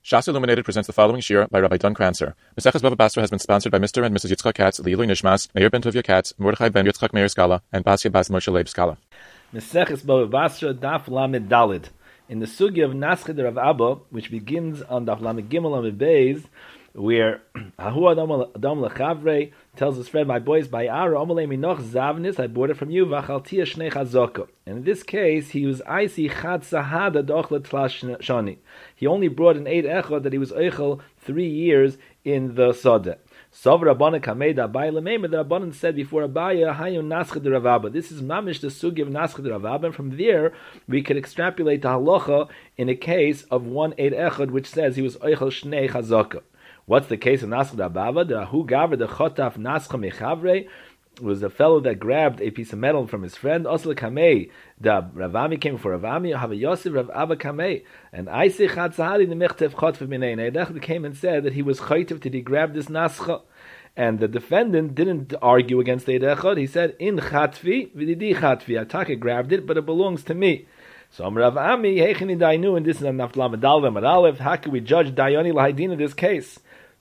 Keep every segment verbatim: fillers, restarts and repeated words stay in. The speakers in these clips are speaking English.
Shas Illuminated presents the following shir by Rabbi Don Kranzer. Maseches Bava Basra has been sponsored by Mister and Missus Yitzchak Katz, Leilui Nishmas, Meir ben Tovia Katz, Mordechai ben Yitzchak Meir Skala, and Basia Bas Moshe Leib Skala. Maseches Bava Basra Daf Lamed Dalid. In the sugya of Naschid Rav Abba, which begins on Daf Lamed Gimel Lamed Beis, where Ahu Adam Adam Lechavre tells his friend, "My boys, by Ara Omalei Minoch Zavnis, I bought it from you. Vachaltia Shnei Chazaka." And in this case, he was Isi Chad Sahada Dochlet Tlash Shani. He only brought an eight echad that he was eichel three years in the Sadeh. Sov Rabbanan Kamed Abai Lemeimer. The Rabbanan said before Abaya, Hayun Naschid Rav Abba. This is mamish the sugi of Naschid Rav Abba, and from there we could extrapolate the halacha in a case of one eight echad, which says he was eichel Shnei Chazaka. What's the case of Naschid Rav Abba? The Ahu Gaver the Chotaf Nascha Mechavre was a fellow that grabbed a piece of metal from his friend. Osle Kamei, the Ravami came for Ravami, Have Yosef Rav Abba Kamei, and Aisei Chad Sahadi the Mechtev Chotf Minei. Eidech came and said that he was chaytiv that he grabbed this Nascha, and the defendant didn't argue against the Eidechad. He said, "In Chatvi v'didi Chatvi, Ataka grabbed it, but it belongs to me." So Rav Ami Heichini Dainu, and this is Naf Lamed Aleph Aleph. How can we judge Dayani Lahidin in this case?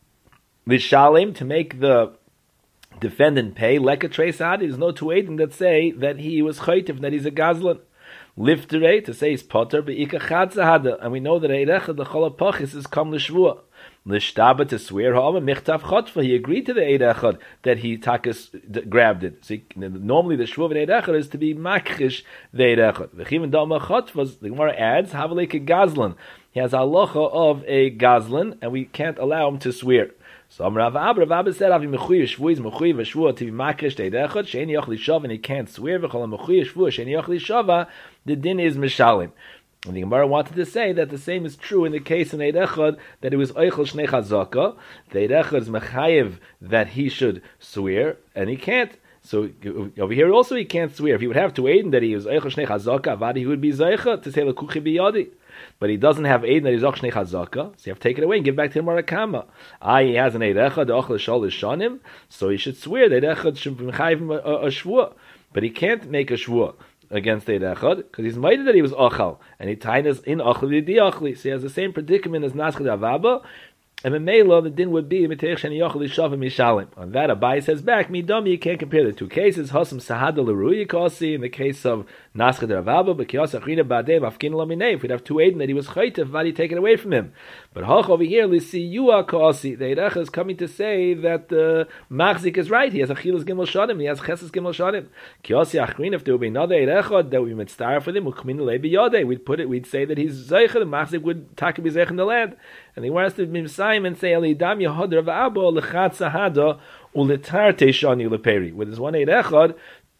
Lishalim, to make the defendant pay lekatrei sahadi. There's no two eidim that say that he was chaytiv, that he's a gazlan. Lifterei, to say he's potter beika chad sahada, and we know that eirecha the cholapachis is kam l'shvua. Lishtaba, to swear ha'ama michtav chotfa. He agreed to the eirecha that he takas grabbed it. So he, normally the shvua of eirecha is to be makrish the eirecha. V'chivin dama chotfa, the Gemara adds havaleke gazlan. He has a halacha of a gazlan, and we can't allow him to swear. So Rav Abba, Rav Abba said, "Avi mechuyev shvuiz mechuyev shvua to be makrish teidechad sheini yochli shava," and he can't swear. V'chol mechuyev shvua sheini yochli shava. The din is mishalim. And the Gemara wanted to say that the same is true in the case in Eidechad, that it was oichel shnei chazaka. The Eidechad is mechayev that he should swear, and he can't. So over here also he can't swear. If he would have to aid that he was oichel shnei chazaka, avadi he would be zeicha to say lekuchi biyadi. But he doesn't have aid that he's och shnei chazaka, so you have to take it away and give back to him Marakama. Ah, he has an eidecha, the ochel shol ishonim, so he should swear that eidecha should be mechayiv him a, a, a shvua. But he can't make a shvua against eidecha because he's mighty that he was ochel, and he tied us in ochli di ochli. So he has the same predicament as Naschid Rav Abba. And in Mela, the din would be Mitech Sheni Yochel Yishavim Mishalim. On that, Abai says back, Midami, you can't compare the two cases. Hasam Sahada Leruyi Kosi in the case of Naschid Rav Abba, but Kiyos Achrina Badeh Mafkin Laminei. If we'd have two Aiden that he was Chaytev, why take it away from him? But Hach over here, Lisi Yua Kosi. The Eidach is coming to say that the uh, Machzik is right. He has Achilas Gimel Shadim. He has Cheses Gimel Shadim. Kiyos Achrina, if there would be another Eidach that we would star for them, Ukmin Lebi Yodeh. We'd put it. We'd say that he's Zeicha. The Machzik would take be Zeich in the land. And he wants to be Simon say Elidam Yehod Rav Abba Lechat Sahada Uletarte Shani Leperi. With his one eight echad,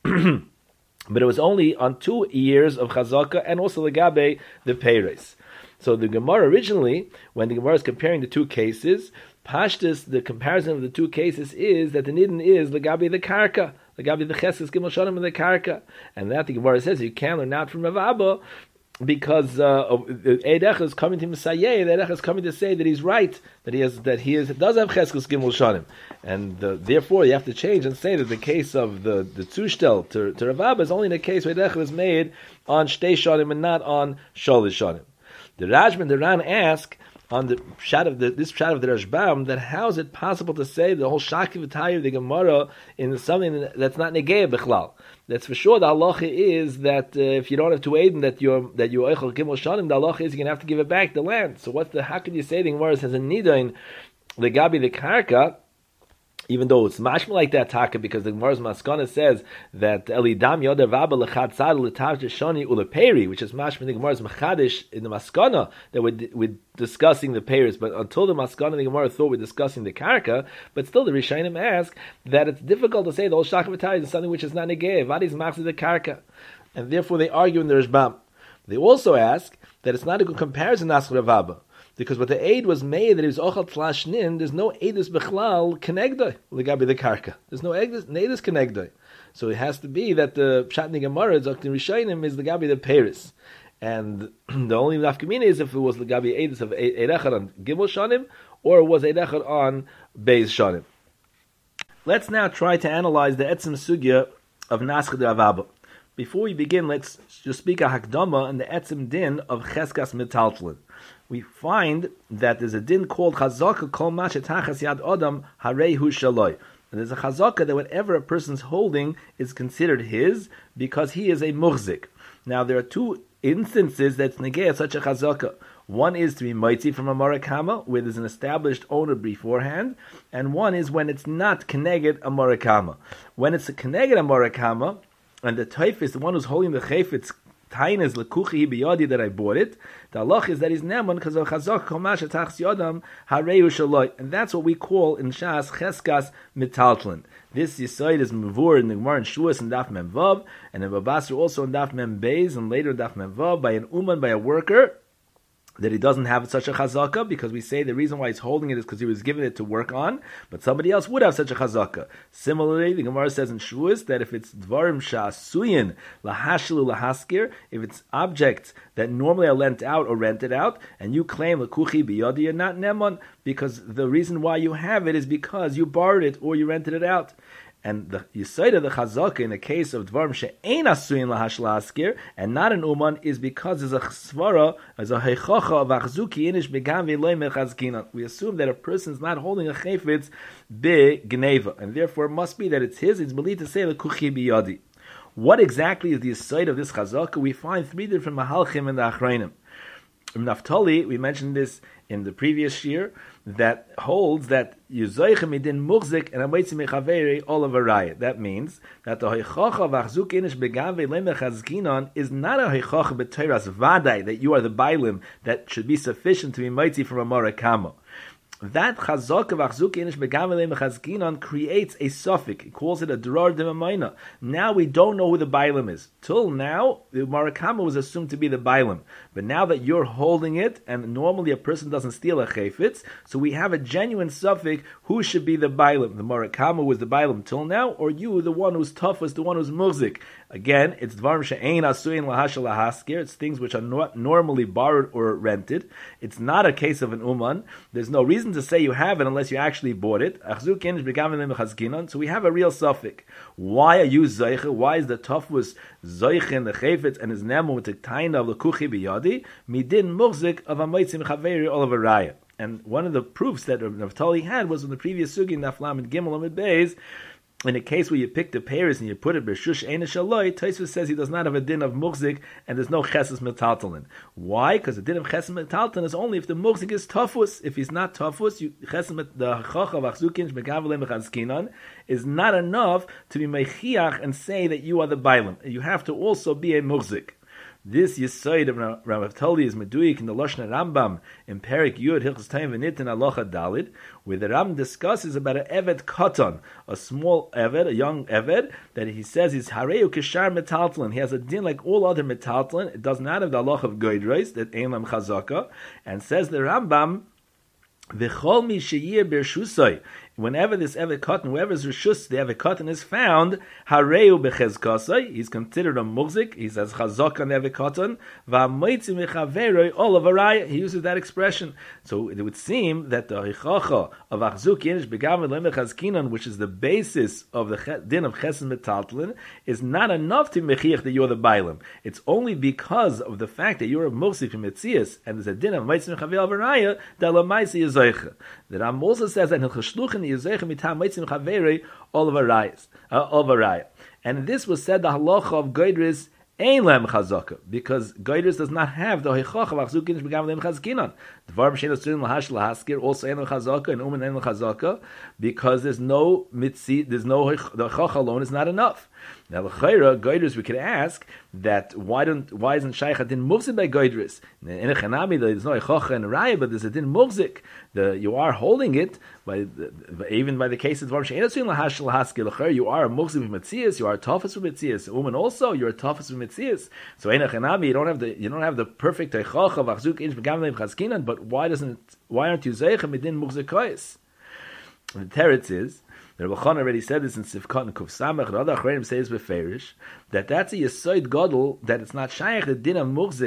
but it was only on two years of Chazaka and also Legabe the Peres. So the Gemara originally, when the Gemara is comparing the two cases, Pashtus, the comparison of the two cases is that the Nidin is Legabe the Karka, Legabe the Cheses Gimel Shanim and the Karka, and that the Gemara says you can learn out from Rav Abba. Because uh, Eidech is coming to Messiah, Eidech is coming to say that he's right, that he has, that he is does have Cheskes Gimel Shanim, and uh, therefore you have to change and say that the case of the the Zushtel to, to Rav Abba is only in a case where Eidech was made on Shtei Shanim and not on Sholish Shanim. The Rajman, the Ran ask on the shot of the this shot of the Rashbam that how is it possible to say the whole Shaki V'Tayir the Gemara in something that's not Negei B'chlal? That's for sure. The halacha is that uh, if you don't have to aiden that you're that you oichel gimel shanim, the halacha is you're gonna have to give it back the land. So what's the? How can you say the Gemara says a nidain the gabi the karka? Even though it's mashma like that taka, because the Gemara's maskana says that elidam yoder vaba lechat tzad letav shoni uleperi, which is mashma the Gemara's machadish in the maskana that we're, we're discussing the payers, but until the maskana the Gemara thought we're discussing the karka, but still the Rishonim ask that it's difficult to say the whole shakavatay is something which is not negei. Vadi's machzid the karka, and therefore they argue in the Rishbam. They also ask that it's not a good comparison to Naschid Rav Abba. Because what the aid was made that he was ochal tlashnin, there's no aidus bechlal kenegdoi legabi the karka. There's no aidus kenegdoi. So it has to be that the pshatni gemara zaktin rishayim is legabi the peris, and the only nafkamina is if it was legabi aidus of eidechad on gimel shanim or it was eidechad on beis shanim. Let's now try to analyze the etzim sugya of Naschid Rav Abba. before we begin, let's just speak a hakdama and the etzim din of cheskas metaltlin. We find that there's a din called chazaka kol ma shetachas yad adam harei hu shaloi. And there's a chazaka that whatever a person's holding is considered his because he is a muhzik. Now there are two instances that's negea such a chazaka. One is to be mitzi from a morakama, where there's an established owner beforehand, and one is when it's not keneged a morakama. When it's a keneged a morakama, and the taif is the one who's holding the chayfetz, tain is lekuchi biyadi that I bought it. The halach is that he's neman because of chazak komash atachs yodam hareu shaloi, and that's what we call in Shas cheskas mitaltlin. This yisoid is mevur in the Gemara in Shuas and Daf Mem Vav, and in Babasra also in Daf Mem Beis, and later Daf Mem Vav by an uman, by a worker, that he doesn't have such a chazaka, because we say the reason why he's holding it is because he was given it to work on, but somebody else would have such a chazaka. Similarly, the Gemara says in Shuas that if it's dvarim sha'asuyin lahashlu lahaskir, if it's objects that normally are lent out or rented out, and you claim lekuchi biyadi, you're not nemon, because the reason why you have it is because you borrowed it or you rented it out. And the yisoid of the chazaka in the case of dvarim she'ein asuyin lahashla askir and not an uman is because there's a svara, as a heichacha of achzuki inish began v'loy mechazkinan. We assume that a person is not holding a chayfetz be gneva, and therefore it must be that it's his. It's believed to say lekuchi biyadi. What exactly is the yisoid of this chazaka? We find three different mahalchim in the achrayim. In Naftali, we mentioned this in the previous year, that holds that yuzoichem midin muchzik and amoitzi mechaveri all of a raya. That means that the heichacha v'achzuk inish begave lemechazkinon is not a heichacha b'teiras vadai, that you are the bailim that should be sufficient to be mitzi from a morakama. That chazak of achzuk inish begamelei mechazkinon creates a suffix. He calls it a drar d'mamayna. Now we don't know who the bailim is. Till now, the marakama was assumed to be the bailim. But now that you're holding it, and normally a person doesn't steal a chayfetz, so we have a genuine suffix. Who should be the bailim? The marakama was the bailim till now, or you, the one who's tough, was the one who's murzik? Again, it's dvarim she'ein asuyin lahashal lahaskir. It's things which are not normally borrowed or rented. It's not a case of an uman. There's no reason to say you have it unless you actually bought it. So we have a real suffix. Why are you zeiche? Why is the tough was zeiche in the chayfetz and is nemo with the taina of the kuchi biyadi? Midin murzik of a meitzim chaveri all of a raya. And one of the proofs that Naftali had was in the previous sugi Naflam and Gimel and Beis. In a case where you pick the pears and you put it b'shush ein shaloi, Tosfos says he does not have a din of muhzik and there's no cheses metaltalin. Why? Because the din of cheses metaltalin is only if the muhzik is tafus. If he's not tafus, you, cheses the chach of achzukin shmegavle mechazkinon is not enough to be mechiach and say that you are the bailim. You have to also be a muhzik. This yisoid of Rav Toli is meduik in the Lashon Rambam in Perik Yud Hilchos Tayim V'Nitin Alocha Dalid, where the Ram discusses about an eved katan, a small eved, a young eved, that he says is hareu kishar metaltlin. He has a din like all other metaltlin. It does not have the aloch of goydreis that ein lam chazaka, and says the Rambam v'chol mi sheyir bershusay. Whenever this Evet Katan, whoever's Rishus, the Evet Katan is found, Hareu Bechezkasai, he's considered a Mugzik, he says Chazak on Evet Katan, V'amoitzi Mechaveroi, all of a raya, he uses that expression. So it would seem that the Hichacha of Achzuk Yinish Begamed Lemechazkinon, which is the basis of the din of Chesed Metaltlin, is not enough to Mechiach that you're the Bailim. It's only because of the fact that you're a Mugzik from Metzias, and there's a din of Moitzi Mechaveroi of a raya, that Lamaisi is Zeicha. The Ram also says that in Hilchos all of a raya, all of a raya, and this was said the halacha of Goydris ein lem chazaka, because Goydris does not have the heichach of achzukin shbegam lem chazkinon. Dvarim shein asuyin lahash lahaskir also ein lem chazaka and umen ein lem chazaka, because there's no mitzi, there's no the heichach alone is not enough. Now, l'chayra Goydris, we could ask that why don't why isn't shaykh a din mufzik by Goydris? In a chanami there's no heichach and raya, but there's a din mufzik. The you are holding it by the, even by the case of dvarim shein asuyin lahash lahaskir. L'chayra you are a mufzik with mitzias, you are a tafas with mitzias. Umen also you're a tafas with mitzias. So in a chanami you don't have the you don't have the perfect heichach of achzuk inch begam lem chazkinan. But why doesn't why aren't you zeicha midin mufzik kois? The teretz is, the Rebbe Chana already said this in Sivkot and Kuf Samach, the other Achreinim says beferish, that that's a Yesoid Gadol, that it's not Shaykh, the din of Murzik,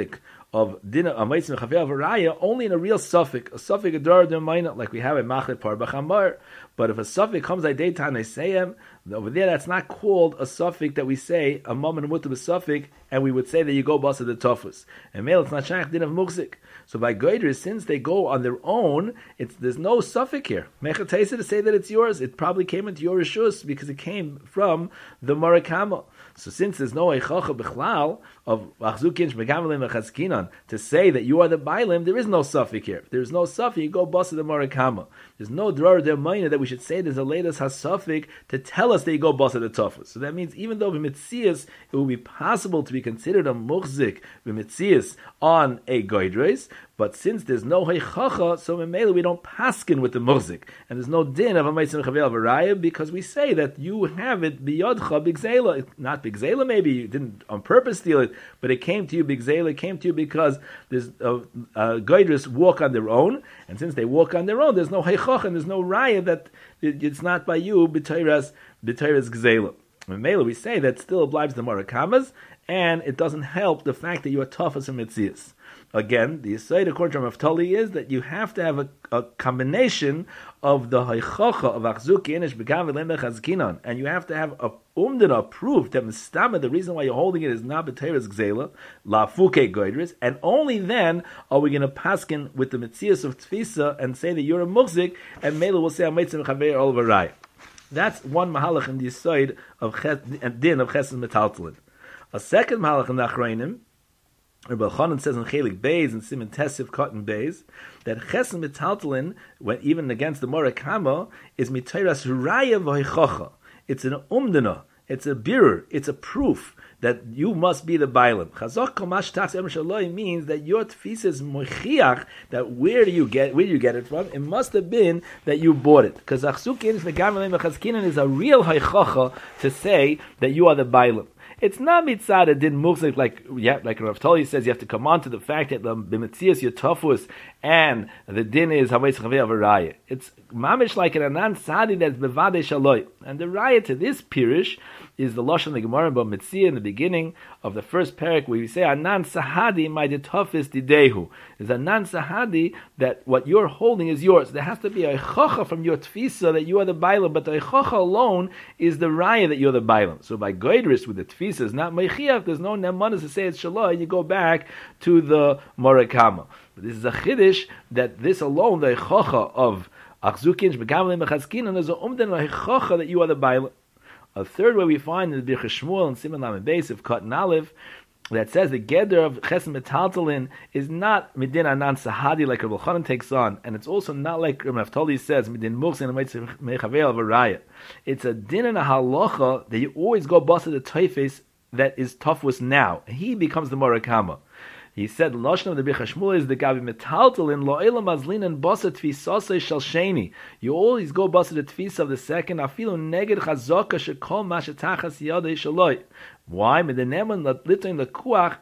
of dinner amayis mechaver avaraya only in a real suffix, a suffix adar d'mayna, like we have a machlek par b'chamar. But if a suffix comes by daytime, they say him over there. That's not called a suffix that we say a mom and a mutter suffix, and we would say that you go basa the tofus. And male, it's not shaykh din of mukzik. So by goyders, since they go on their own, it's there's no suffix here. Mechatesa to say that it's yours. It probably came into your rishus because it came from the Morakama. So since there's no eichacha b'chlal of achzukin shmegamalim echazkinan to say that you are the bailim, there is no suffix here. If there's no suffix, you go basa the Morakama. There's no drar der minor that we should say there's a latest hasafik to tell us that you go basa the tofus. So that means even though b'mitzias it will be possible to be considered a muchzik b'mitzias on a goydres, but since there's no heichacha, so in Mela we don't paskin with the muzik, and there's no din of a meitzim chavel v'raya because we say that you have it biyodcha bigzela, not bigzela. Maybe you didn't on purpose steal it, but it came to you bigzela. It came to you because there's a uh, uh, goydres walk on their own, and since they walk on their own, there's no heichacha and there's no raya that it, it's not by you b'teiras b'teiras gzela. In Mela we say that still applies the marakamas, and it doesn't help the fact that you are tough as a mitzias. Again, the aside according to Raftali is that you have to have a, a combination of the haichacha of achzuki inish begav lemech hazkinan, and you have to have a umdana proof that mistama the reason why you're holding it is not b'teres gzela la fuke goydris, and only then are we going to paskin with the mitzias of tfisa and say that you're a muzik, and Mela will say ametzim chaver ol v'raya. That's one mahalach in the aside of ches, din of chesed metaltalin. A second mahalach in the achrayim, Rabbi Chanan says in Chelik Beis and Siman Tesiv Cotton Beis that Chesed Metaltalin, when even against the Morakama, is mitayras raya v'hichocha. It's an umdana, it's a birur, it's a proof that you must be the bailam. Chazok komash tachs em shaloi means that your tfisa is mochiach. That where do you get where do you get it from? It must have been that you bought it. Because achzukin is megamalei mechazkinan is a real haichacha to say that you are the bailam. It's not mitzad din muchzik like yeah, like Rav Toli says. You have to come on to the fact that the b'metzias your tafus and the din is haveis chavei avaraya. It's mamish like an anan sadi that's bevade shaloi, and the raya to this pirish is the lashon the Gemara about mitzia in the beginning of the first parak where we say anan sahadi my tafus didehu is anan sahadi that what you're holding is yours. There has to be a chacha from your tfisa that you are the bailam, but the chacha alone is the raya that you're the bailam. So by goydris with the tfisa is not meichiach. There's no nemanas to say it's shaloi, and you go back to the morakama. But this is a chiddush that this alone, the chacha of achzukin shbekalim mechazkin, and there's a umden chacha that you are the bailam. A third way we find in the Birchas Shmuel and Siman Lamed Beis of Cotton Aleph that says the geder of Chesed Metaltalin is not midin anan sahadi like Rabbi Chanan takes on, and it's also not like Rabbi Naftali says midin muchsin mechavel v'raya. It's a din and a halacha that you always go basa the teifes that is tafus now. He becomes the morakama. He said, Lashon of the Birchas Shmuel is the Gabi Metaltalin Lo'ela Mazlin and Basa Tfisase Shal Sheni. You always go Basa the Tfisa of the second. Afilu Neged Chazaka Shekol Mashetachas Yadei Shaloi. Why? When there's a Morakama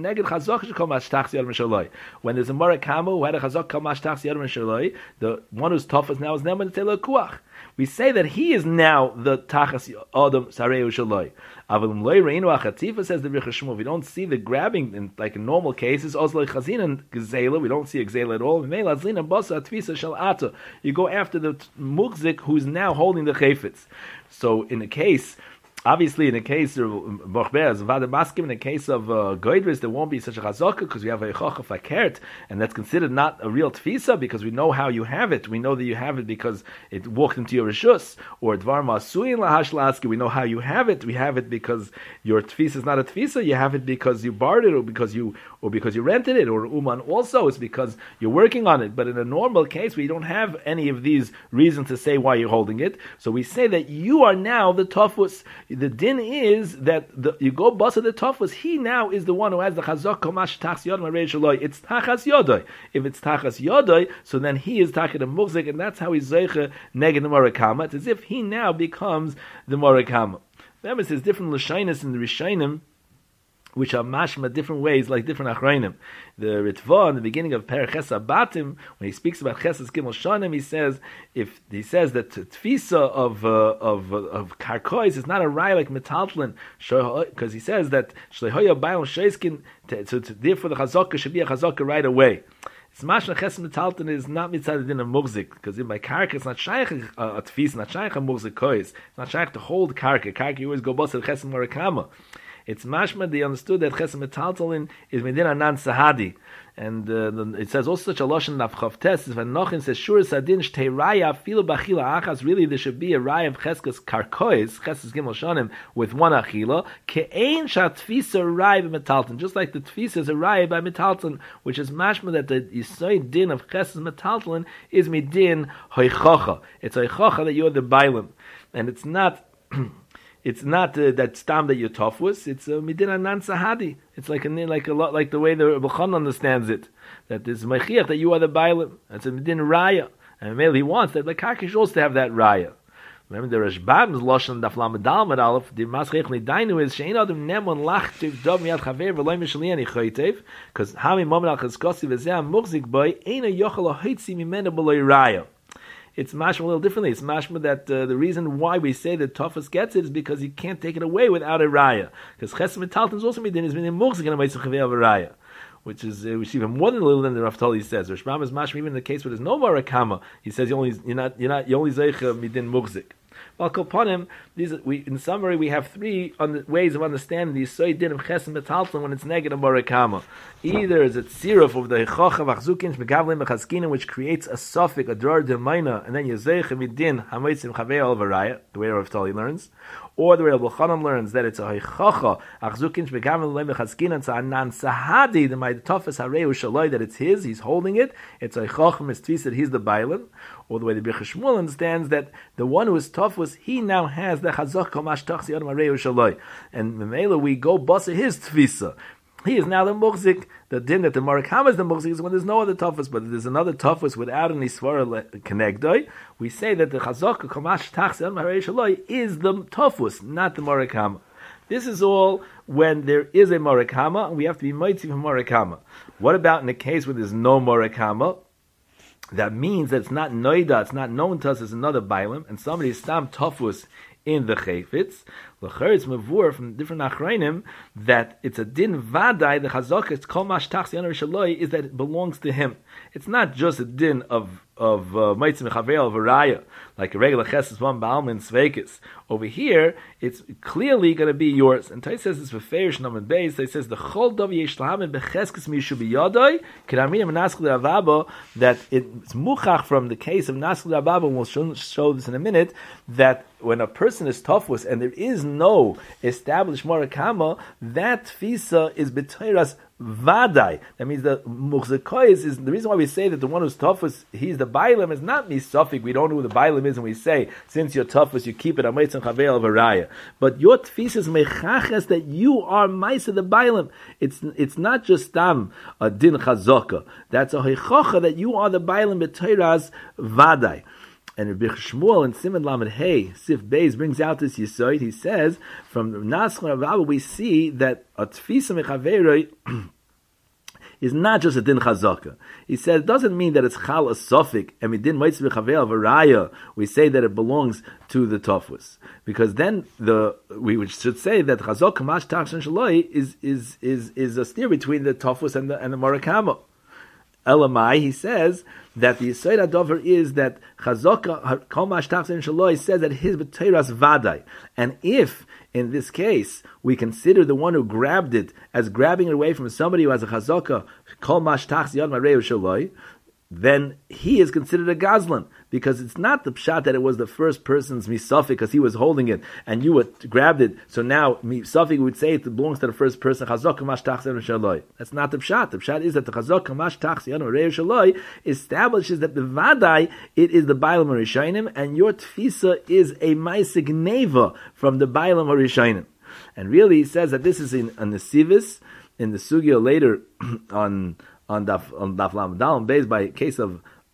who had a chazak kol mashtach yadam shaloi, the one who's toughest now is neman telo kuach. We say that he is now the tachas adam sareu shaloi. Avalum loy reinu achatifa says the Birchas Shmuel. We don't see the grabbing in, like in normal cases. Also like chazin and gzela, we don't see a gzela at all. You go after the mukzik who's now holding the chayfetz. So in the case. Obviously, in the case of Bochbeaz, in the case of uh, Goydris, there won't be such a chazaka because we have a chocha fakert, and that's considered not a real tfisa because we know how you have it. We know that you have it because it walked into your rishus, or dvar masuin lahashlaski. We know how you have it. We have it because your tfisa is not a tfisa. You have it because you borrowed it, or because you, or because you rented it, or uman also it's because you're working on it. But in a normal case, we don't have any of these reasons to say why you're holding it. So we say that you are now the tafus. The din is that the, you go basa the tafus. He now is the one who has the chazak komash tachas yodai marei shaloi. It's tachas yodai. If it's tachas yodai, so then he is tachas the mukzik, and that's how he's zeicha neged the morakama. It's as if he now becomes the morakama. Remember, there's different lashinas in the Rishainim which are mashma different ways, like different achrayim. The Ritva in the beginning of Perek Ches Abatim, when he speaks about Chesed Gimel Shanim, he says if he says that tfisa of uh, of uh, of karkois is not a raya like metaltlin, because he says that shlehoya bayom sheiskin, so therefore the chazaka should be a chazaka right away. It's mashma Chesed Metaltlin is not mitzad din of mugzik, because in my karka it's not shaykh uh, a tfisa, not shaykh a mugzik kois, it's not shaykh to hold karka. Karka you always go boss at Chesed Morakama. It's mashma they understood that Chesed Metaltalin is medina nan sahadi, and uh, the, it says also such a lashon nafchavtes. When Nochin says shur sadin shtei raya filu b'achila achas, really there should be a raya of cheskas karkois, cheskas gimel shanim with one achila. Ke'ein shatfisa raya b'metaltalin, just like the tfisa is a raya by metaltalin, which is mashma that the yisoid din of cheskas metaltalin is midin hoichocha. It's hoichocha that you're the bailim, and it's not. It's not uh, that stam that you're tough was. It's a midina nan sahadi. It's like a like a lot like the way the Rebbe understands it. That there's mechiach that you are the bailim. It's a midin raya, and maybe he wants that the karka should also have that raya. Remember the Rashbam's lashon daf lamed dalmad aleph. The maschech nidainu is shein adam nemon lachtiv dov miyad chaver v'loy mishliani chaytev, because hami moment al chazkosi v'zeh muchzik boy eina yochel ahoitzi mimena b'loy raya. It's mashma a little differently. It's mashma that uh, the reason why we say that Tofas gets it is because you can't take it away without a raya. Because Chesed Metaltalin is also midin is midin muchzik and a meitzah chaver of a raya, which is uh, which is even more than a little than the Raftali says. Rishbam is mashma even in the case where there's no marakama. He says you only you're not you're not you only zeicha midin muchzik. Well, Koponim, these we in summary we have three on the ways of understanding the Yisoid din of Chesed Metaltalin when it's negative marakama. Either is it siruf of the Chocha v'achzukin shmegavlim b'chazkina, which creates a suffix, a dror d'mayna, and then Yezeicha midin hamoitzim chavei al v'raya, the way Rav Tali learns, or the way Rav Chanan learns that it's a Chocha achzukin shmegavlim b'chazkina, it's a nan sahadi, the my tofes hareu shaloi, that it's his, he's holding it, it's a Chocha mistvis that he's the bailan, or the way the Birchei Shmuel understands that the one who is tough was he now has the chazak komash tachsi adam hareu shaloi, and memela we go basa his tfisa. He is now the muchzik. The din that the Marakama is the muchzik is when there's no other toughest, but there's another toughest without any svara connectoi. We say that the chazaka komash tachsi adam harei shaloi is the toughest, not the Marakama. This is all when there is a Marakama, and we have to be mighty from Marakama. What about in the case where there's no Marakama? That means that it's not noida, it's not known to us as another bailim, and somebody is stam toughest in the chayfetz. L'cher it's mavur from different achrayim that it's a din vadai, the chazaka, it's kol mash tachsi anar shaloi, is that it belongs to him. It's not just a din of of meitzim chavel of a raya, like a regular cheses one baalman sveikis. Over here, it's clearly going to be yours. And Tais says this for Ferish Naman Beis. He says the chol dov yesh lahamin becheskes mishu biyadoi k'ramina menaskul avabo, that it's muchach from the case of naskul avabo, and we'll show, show this in a minute, that when a person is toughus and there is no established morakama, that tfisa is b'teiras vadai. That means the muchzekois is the reason why we say that the one who's toughest, he's the bailim, is not misafik. We don't know who the bailim is, and we say since you're toughest, you keep it a meitzim chavel of a raya. But your tfisa is mechaches that you are ma'isa the bailim. It's it's not just tam a din chazaka. That's a heichocha that you are the bailim b'teiras vadai. And Rabbi Shmuel in Siman Lamed Hey Sif Beis brings out this yisoid. He says from Naschon Rav Abba we see that a tfisa mechaveroi is not just a din chazaka. He said it doesn't mean that it's chal a suffik and we din moitz v'chavel v'raya. We say that it belongs to the tofus, because then the we should say that chazaka mash tachshan shaloi is is is is a steer between the tofus and the and the marakama. Elamai, he says that the Yisrael Adover is that Chazaka Kol Mashtach Shaloi says that his b'teiras vadai, and if in this case we consider the one who grabbed it as grabbing it away from somebody who has a Chazaka Kol Mashtach Yad Mareu Shaloi, then he is considered a gazlan, because it's not the pshat that it was the first person's misafik because he was holding it and you would grabbed it. So now misafik would say it belongs to the first person. Chazak kamash tachsi shaloi. That's not the pshat. The pshat is that the chazak kamash tachsi shaloi establishes that the vadai it is the bailam harishainim, and your tfisa is a ma'aseh gneva from the bailam harishainim. And really, he says that this is in a nesivis in the sugya later on. On Daf on Daf Lam Dalam based by a case of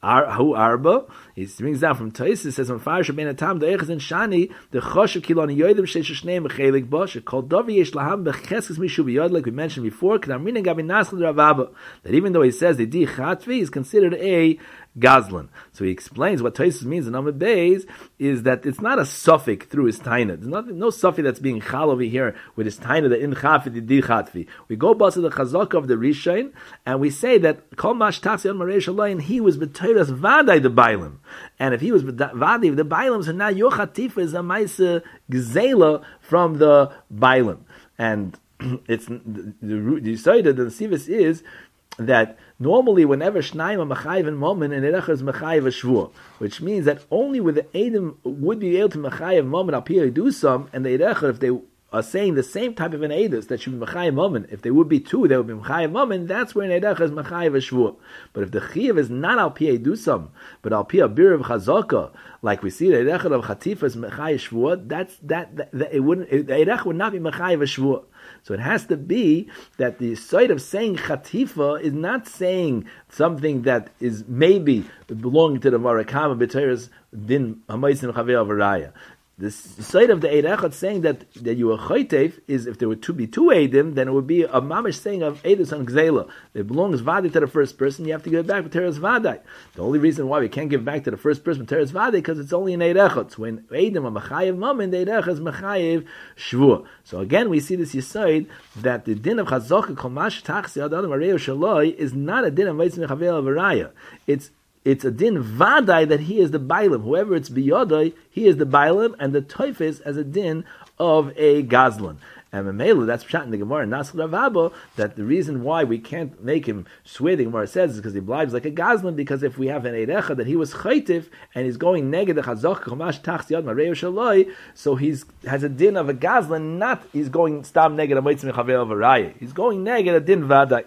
Ar, who arba? He brings down from Taisus, says on fire Shabbat Tam the Echaz and Shani the Choshev Kilon Yodim Sheish Shneim Mechelik Bosh called Davi Yesh Laham Becheskes Mishu B'Yod like we mentioned before. Kedamrin Gabi Naschel Rav Abba that even though he says the Di Chatvi is considered a Gazlan. So he explains what Taisus means in Amud Beis is that it's not a suffix through his taina. There's nothing, no suffix that's being chal over here with his taina, the in chafi, the di chatvi. We go back to the chazaka of the Rishon, and we say that kol mash taxi on Marei Shalayim, he was b'teiras vaday the bailim. And if he was vaday the bailim, so now your chatifa is a maisa gzela from the bailim. And it's the the the side of the Sivis is that normally whenever Shnaim are Mechayiv and Momen and Erecha is Mechayiv a Shvur, which means that only with the Eidim would be able to Mechayiv Momen al Piyah do some, and the Erecha, if they are saying the same type of an Eidus that should be Mechayiv Momen, if they would be two, they would be Mechayiv Momen, that's where an Erecha is Mechayiv a Shvur. But if the Chiyav is not al Piyah do some, but al Piyah Birav Chazaka, like we see the Erecha of Chatifa is Mechayiv Shvur, that's, that, that, that it wouldn't, the Erecha would not be Mechayiv a Shvur. So it has to be that the side of saying chatifa is not saying something that is maybe belonging to the Marakama B'Teiras Din Hamaysim Chavei Avaraya. The side of the Eid Echad saying that, that you are chaytev is if there were to be two Eidim, then it would be a mamish saying of Eidus on Gzela. It belongs Vadai to the first person, you have to give it back to Teres Vadai. The only reason why we can't give back to the first person Teres Vadai because it's only an Eid Echad. So when Eidim are Mechayev Mamin, the Eid Echad is Mechayev Shvur. So again, we see this Yisayid that the din of Chazaka Komash Tachsi Adonam Areo Shaloi is not a din of Meitzim Chavei Avaraya. It's It's a din vadai that he is the bailim. Whoever it's biyodai, he is the bailim, and the toifis as a din of a gazlan. And Mamela, that's pshat in the Gemara in Naschel Rav Abba, that the reason why we can't make him swear, the Gemara says, is because he blives like a gazlan, because if we have an eirecha that he was chaytiv, and he's going neged the chazok, chomash tachs yad marei shaloi, so he's has a din of a gazlan, not he's going stam neged a moitzim chavei of a raya. He's going neged a din vadai.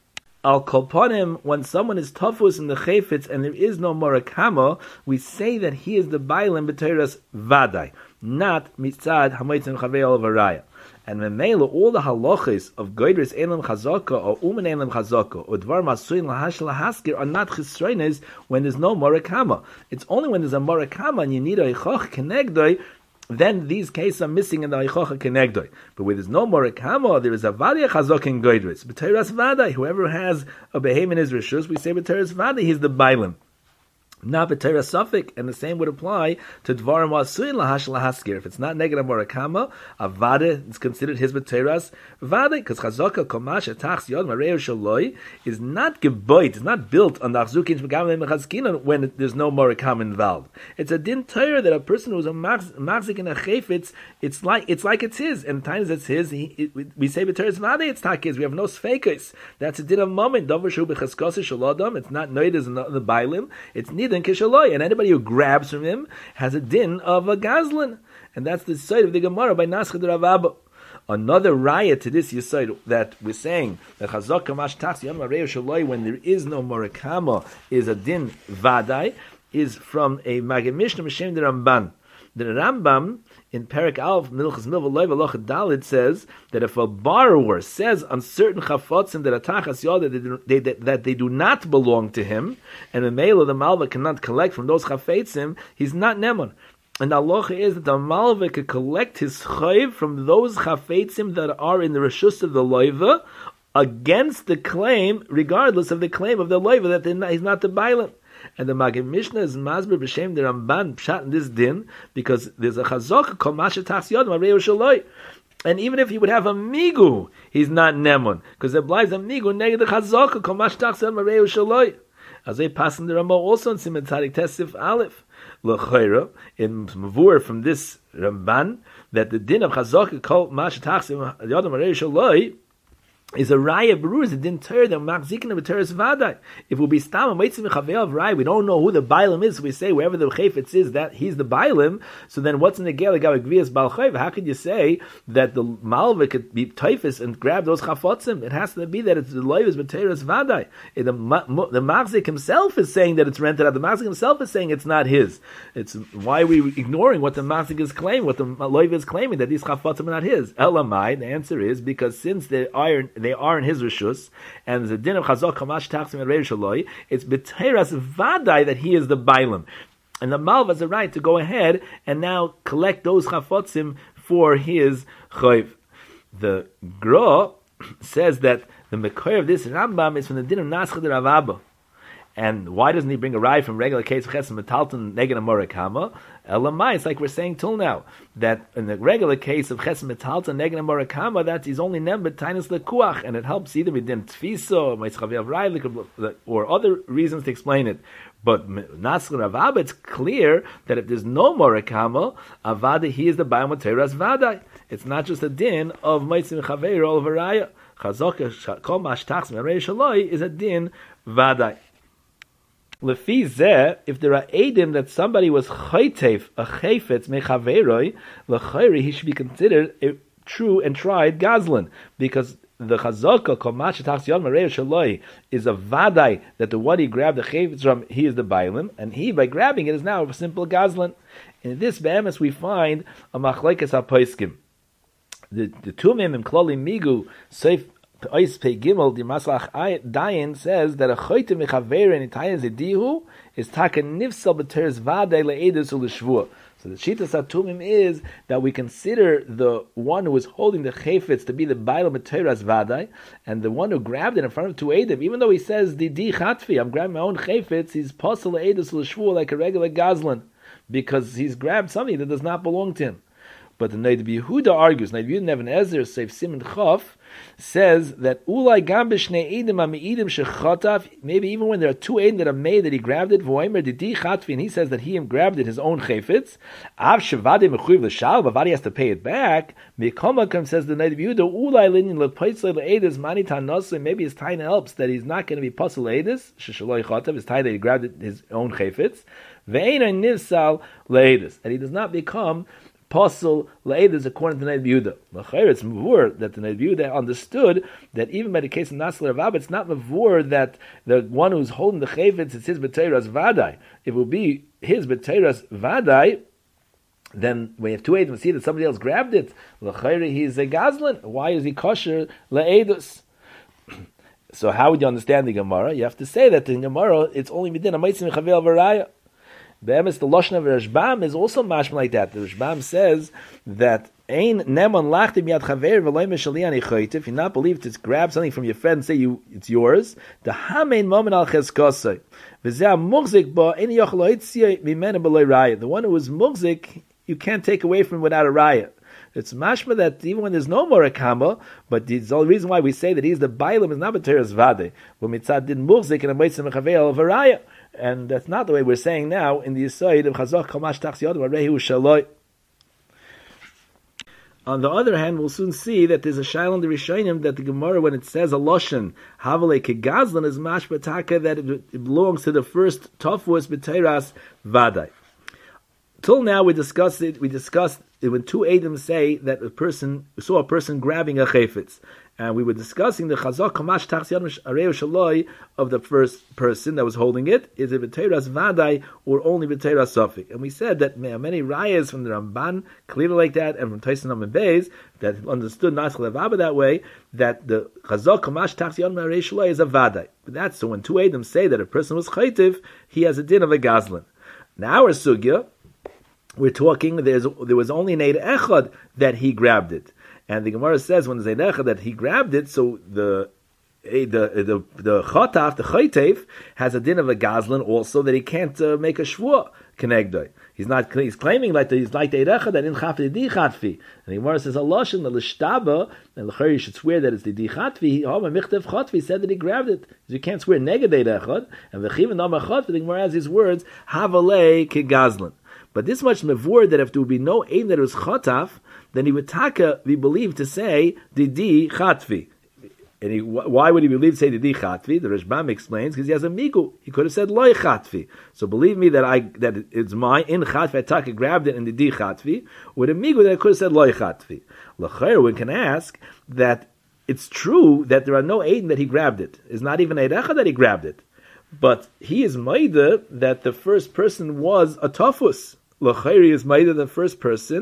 Al kolponim, when someone is tafus in the chayfetz and there is no morakama, we say that he is the bailim b'teiras vadai, not mitzad hamoitzim chavei of a raya. And memela, all the halachas of goydris elam chazaka or umen elam chazaka or dvar masuin lahash lahaskir are not chisroines when there's no morakama. It's only when there's a morakama and you need a ichach kenegdoi, then these cases are missing in the Eichocha Kenegdoi. But where there's no Morakama, there is a Vadia Chazok in Goydris. B'Teiras Vadai, whoever has a behem in his Rishus, we say B'Teiras Vadai, he's the Bailim. Not B'Teiras Suffolk, and the same would apply to Dvarim Wasuin Lahash Lahaskir. If it's not Neged Morakama, a Vada is considered his B'Teiras Vadai, because Chazaka Komash Etachs Yod Mareo Shaloi is not geboit, it's not built on the Achzukin Shmegamim Mechazkinon when there's no Morakam involved. It's a din Torah that a person who's a Machzik in a Chayfetz, it's like it's like it's his, and times it's his, he, it, we say B'Teiras Vadai, it's Takis, we have no Sfeikos. That's a din of moment, Dover Shu B'Chaskos Shalodam, it's not Noidas in the, the Bailim, it's neither and Kishaloi, and anybody who grabs from him has a din of a gazlan, and that's the side of the Gemara by Nasched Rav Abba. Another raya to this yesod that we're saying that Chazak Kamash Tachs Yom Marei Shaloi when there is no Morakama is a din vadai is from a Magid Mishnah M'Shem the Ramban. The Rambam in Perek Alf Milchas Milva Loiv Aloch Dalit says that if a borrower says on certain chafotzim that atachas yod that they, that, that they do not belong to him, and the male of the malva cannot collect from those chafetzim, he's not nemon. And the halacha is that the malva could collect his chayv from those chafetzim that are in the reshus of the loiva against the claim, regardless of the claim of the loiva that not, he's not the bailim. And the Magid Mishnah is Masber b'Shem the Ramban pshat in this din because there's a chazok kol mashet tachs yod marei shaloi. And even if he would have a migu, he's not nemon because there lies a migu neged the chazok kol mashet tachs yod marei shaloi. As they pass in the Ramah also in Siman Tzadik Tesif Aleph l'chayra in Mavur from this Ramban that the din of chazok kol mashet tachs yod marei shaloi is a raya berur, is a din ter that machzikin of teres vadai. If it will be stam a meitzim chavei of raya, we don't know who the bailim is. So we say wherever the chayfetz is, that he's the bailim. So then, what's in the gel gav gvias bal chayv? How could you say that the malva could be typhus and grab those chafotzim? It has to be that it's the loyvus but teres vadai. The the machzik himself is saying that it's rented out. The machzik himself is saying it's not his. It's why are we ignoring what the machzik is claiming, what the loyv is claiming that these chafotzim are not his. Elamai, the answer is because since the iron they are in his rishus, and the din of chazak kamash tachsim and reish shaloi, it's b'teiras vadai that he is the bailam. And the Malv has the right to go ahead and now collect those chafotzim for his chayv. The Gra says that the Mekoyer of this Rambam is from the din of Naschad Rav Abba. And why doesn't he bring a ride from regular case of Chesed Metalton Negen Amorakama? Elamai, it's like we're saying till now, that in the regular case of Chesed Metalton Negen Amorakama, that he's only named Tainus Lekuach, and it helps either within Tfiso, or Meitzchavi Avrai, or other reasons to explain it. But Naschad Rav Abba, it's clear that if there's no Morakama, Avada, he is the Bayam Teras Vadai. It's not just a din of Meitzim Chaveir or Varaya. Chazaka Kol Mash Tachsim Arei Shaloi is a din Vadai. Lefi zeh, if there are edim that somebody was chaytef, a chayfetz mechaveroi, lechayri, he should be considered a true and tried gazlan, because the chazaka komash tachsion marei shaloi is a vadai that the one he grabbed the chayfetz from, he is the bailim, and he by grabbing it is now a simple gazlan. In this be'emes we find a machlekes hapoiskim. The the tumim in klali migu seif. Ois Pei Gimel, the Maslach Dayan says that a choyte mechaver in Italian zedihu is taka nifsal b'teres vadei le'edus u'l'shvua. So the Shita Satumim is that we consider the one who is holding the chayfetz to be the bail b'teres vadei, and the one who grabbed it in front of two edim, even though he says the di chatfi, I'm grabbing my own chayfetz, he's posel le'edus u'l'shvua like a regular gazlan, because he's grabbed something that does not belong to him. But the Neid Yehuda argues, Neid Yehuda Neven Ezer, Seif Simon Chof, says that Ulai Gambish Ne'idim Ami'idim Shechotaf, maybe even when there are two Eidim that are made that he grabbed it, Voimer Didi Chatfi, and he says that he grabbed it his own chayfetz, Av Shevadi Mechuiv L'Shal, but Vadi has to pay it back. Mikomakam says the Neid Yehuda, Ulai Linin Lepoitzle Le'edis Mani Tanosle, maybe his time helps that he's not going to be Posel Le'edis, Sheshaloi Chotav, his time that he grabbed it his own chayfetz, Ve'ena Nivsal Le'edis, and he does not become Posel Le'edis according to the Neid Yehuda. L'chayr, it's mavur that the Neid Yehuda understood that even by the case of Nasl Rav Abba, it's not mavur that the one who's holding the chayfetz, it's his b'teiras vadai. If it will be his b'teiras vadai, then when you have two Eidim see that somebody else grabbed it, l'chayr, he's a gazlan. Why is he kosher Le'edus? So how would you understand the Gemara? You have to say that in Gemara it's only midin a meitzim chavel varaya. Be'emes, the Lashon of Rashbam is also mashma like that. The Rashbam says that Ein nemon lachtim yad chaver v'loy meshali ani choyte. If you not believe to grab something from your friend and say you it's yours, the hamein momen al cheskosay v'zeh muchzik ba ein yochel hoitzia mimena b'loy raya. The one who is muchzik, you can't take away from him without a raya. It's mashma that even when there's no more akama, but the only reason why we say that he's the bailam is not b'teres vade. When mitzad did muchzik and a meitzim chaver al varaya. And that's not the way we're saying now in the Yisayid of Chazak Kamash Tachs Yad Varehu Shaloi. On the other hand, we'll soon see that there's a shail on the Rishonim that the Gemara, when it says a Loshen, Havale Kegazlan, is mashbataka that it belongs to the first Tofus B'Teiras Vadai. Till now we discussed it, we discussed it when two Eidim say that a person saw a person grabbing a chayfetz. And we were discussing the Chazak Kamash Tachs Yad Areu Shaloi of the first person that was holding it. Is it B'Teiras Vadai or only B'Teiras Sofik? And we said that many rayas from the Ramban, clearly like that, and from Tyson Amid Beis, that understood Naschal Rav Abba that way, that the Chazak Kamash Tachs Yad Areu Shaloi is a Vadai. But that's so when two Eidim say that a person was chaytiv, he has a din of a gazlan. Now our sugya, we're talking, there's, there was only an Eid Echad that he grabbed it. And the Gemara says when there's Eid Echad that he grabbed it, so the the the the Chotaf, the Chaytev, has a din of a Gazlan also that he can't uh, make a Shvua Kenegdoi. He's not. He's claiming like that he's like the Eid Echad that in Chafti Di Chatfi. And the Gemara says Allah Shin the Lishtaba, and the Chayri should swear that it's the Di Chatfi. Homa Michtev Chatfi said that he grabbed it. So you can't swear neged Eid Echad. And the Chiv and Nama Chatfi, the Gemara has his words Havalei Ke Gazlan. But this much mevur that if there would be no aim that it was Chotaf, then he would taka be believed to say Didi Chatvi. And he, why would he believe to say Didi Chatvi? The Rashbam explains because he has a migu. He could have said Loi Chatvi. So believe me that I that it's mine in Chatvi. I taka grabbed it in Didi Chatvi. With a migu that I could have said Loi Chatvi. L'chair, we can ask that it's true that there are no aid that he grabbed it. It's not even Eid Echad that he grabbed it. But he is maida that the first person was a tofus. L'chair is maida the first person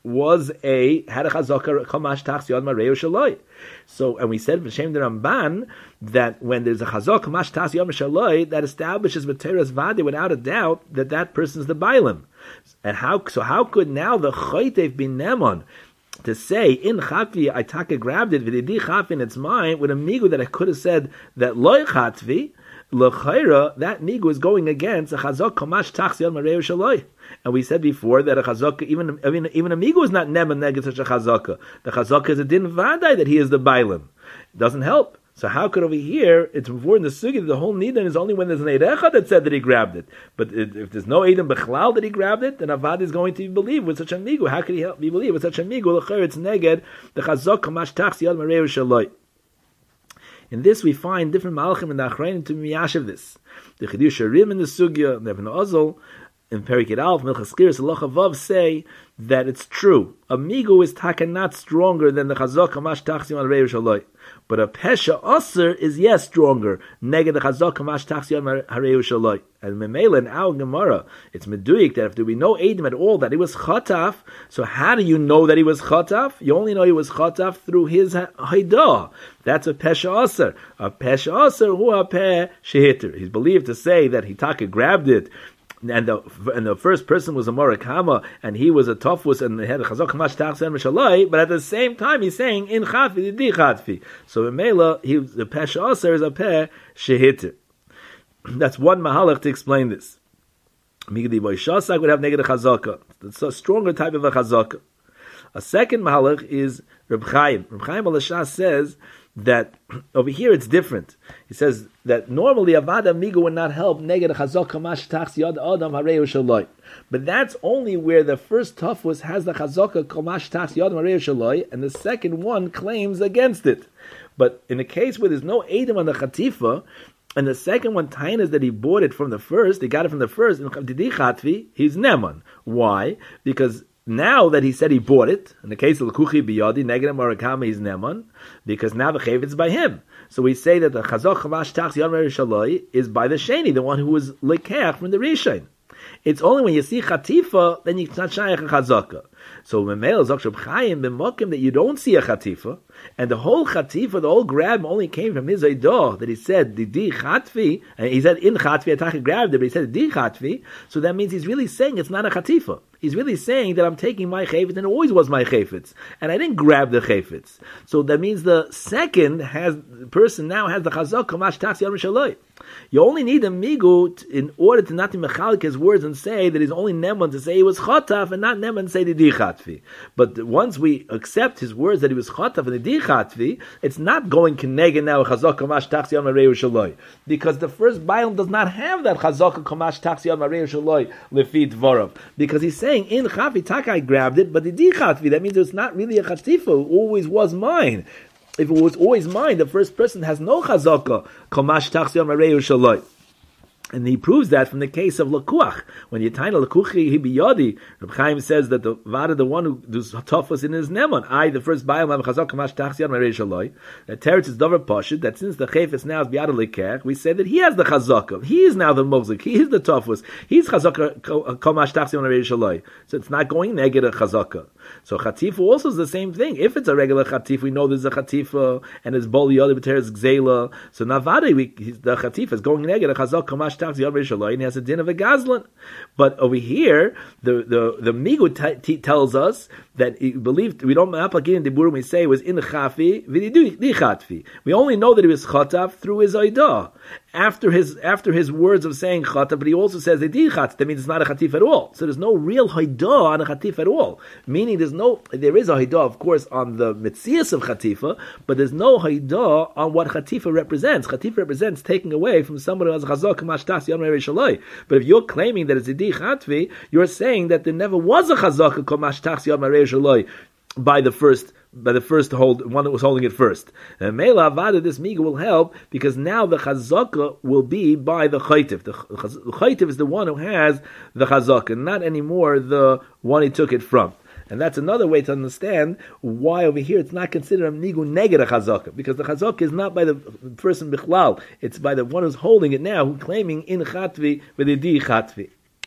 was a had a chazaka kamash tachs yad mareu shaloi. So, and we said v'shem the Ramban that when there's a chazaka kamash tachs yad shaloi, that establishes b'teras vade without a doubt that that person's the bailim. And how so? How could now the chaytev be nemon to say in chatvi I taka grabbed it v'didi chatvi in its mind with a migu that I could have said that loy chatvi l'chayra, that migu is going against a chazak kamash tachs yad mareu shaloi. And we said before that a chazaka, even I mean, even a migu is not neman neged such a chazaka. The chazaka is a din vadai that he is the bailim. It doesn't help. So how could over here, it's before in the sugi, the whole nidan is only when there's an eirecha that said that he grabbed it. But if there's no eidim bechlal that he grabbed it, then avad is going to be believed with such a migu. How could he help be believed with such a migu? L'cher it's neged the chazak kamash tachs yad mareu shaloi. In this we find different malachim and the achrayim to miyashiv this. The chidush harim in the sugya, the Ibn Ozol, in Perikid Alf, Milchas Kiris, Halacha Vav say that it's true. A migu is taka not stronger than the chazak kamash tachsim al reish shaloi. But a pesha aser is yes stronger. Neged the chazak kamash tachsim al reish shaloi. And memela in our Gemara, it's meduyik that if there be no edim at all that he was chataf, so how do you know that he was chataf? You only know he was chataf through his haidah. That's a pesha aser. A pesha aser hu a peh shehiter. He's believed to say that he taka grabbed it. And the and the first person was a Morakama, and he was a Tofus, and he had a Chazak Kamash Tachsen Mishalai, but at the same time he's saying in Chatfi di Chatfi. So in Mela, he the Pesha Aser is a Peh Shehit. That's one Mahalach to explain this. Migdi Boy Shasak would have negative Chazaka. It's a stronger type of a Chazaka. A second Mahalach is Reb Chaim. Reb Chaim al-Shas says that over here it's different. He says that normally avada migu would not help neged chazak kamash tachs yad adam hareu shaloi, but that's only where the first tafus has the chazaka kamash tachs yad adam hareu shaloi, and the second one claims against it. But in the case where there's no edim on the chatifa, and the second one tainas that he bought it from the first, he got it from the first, in didi chatvi, he's neman. Why? Because now that he said he bought it, in the case of L'kuchi Biyadi, Neged Morakama is Neman, because now the Chavetz by him. So we say that the Chazak Chavash Tachs Yad Mareu Shaloi is by the Sheni, the one who was Lekech from the Rishon. It's only when you see Chatifa, then it's not Shayach a Chazaka. So Memel Zok Sheb Chaim b'Mokim that you don't see a Chatifa, and the whole Chatifa, the whole grab only came from his Eidah, that he said, Didi Chatfi, and he said, in Chatfi, Atach grabbed it, but he said, Didi Chatfi, so that means he's really saying it's not a Chatifa. He's really saying that I'm taking my chayfetz, and it always was my chayfetz, and I didn't grab the chayfetz. So that means the second has the person now has the chazak kamash tachs yad shaloi. You only need a migu in order to not to mechalik his words and say that he's only neman to say he was chataf and not neman to say the di chatvi. But once we accept his words that he was chataf and the di chatvi, it's not going kenegen now chazak kamash tachs yad mareu shaloi, because the first biome does not have that chazak kamash tachs yad mareu shaloi lefit varav, because he's saying in Chafi Takai grabbed it, but the Di Chatvi, that means it's not really a Chatifa, it always was mine. If it was always mine, the first person has no Chazaka, Komash Tachsion Mareu Shaloi. And he proves that from the case of Lakuach. When you tie Lakuchi Hibiyadi, Reb Chaim says that the Vada, the one who does Tofus in his Nemon, I, the first Bayam, have Chazak Kamash Tachsiyan Marei Shaloi, that Teretz is Dover Pashit, that since the Chayfetz now is Biyad Lekech, we say that he has the Chazaka. He is now the Mozik. He is the Tofus. He's Chazak Kamash Tachsiyan Marei Shaloi. So it's not going negative Chazaka. So Chatifa also is the same thing. If it's a regular Chatifa, we know there's a Chatifa, and it's Bol Yodi B'Teretz Gzela. So Navade, we, the Chatifa is going negative Chazak Kamash and he has a din of a gazlan. But over here, the the the Migu t- t- tells us that he believed, we don't apply in the Burim, we say it was in the Chafi, di Chatfi. We only know that he was Chatav through his Aidah. After his after his words of saying Chatav, but he also says the di Chat, that means it's not a Chatif at all. So there's no real Aidah on a Chatif at all. Meaning there's no, there is a Aidah, of course, on the Metzias of Chatifa, but there's no Aidah on what Chatifa represents. Chatifa represents taking away from someone who has Chazak Mashtas Yom Rei Shaloi. But if you're claiming that it's a di Chatvi, you're saying that there never was a Chazak Mashtas Yom Rei Shaloi by the first by the first hold one that was holding it first. And Mela Avada, this Miga will help because now the Chazaka will be by the Chaytiv. The Chaytiv is the one who has the Chazaka, not anymore the one he took it from. And that's another way to understand why over here it's not considered a Migu neged a Chazaka, because the Chazaka is not by the person Bichlal, it's by the one who's holding it now, who's claiming in Chatvi with the Di Chatvi.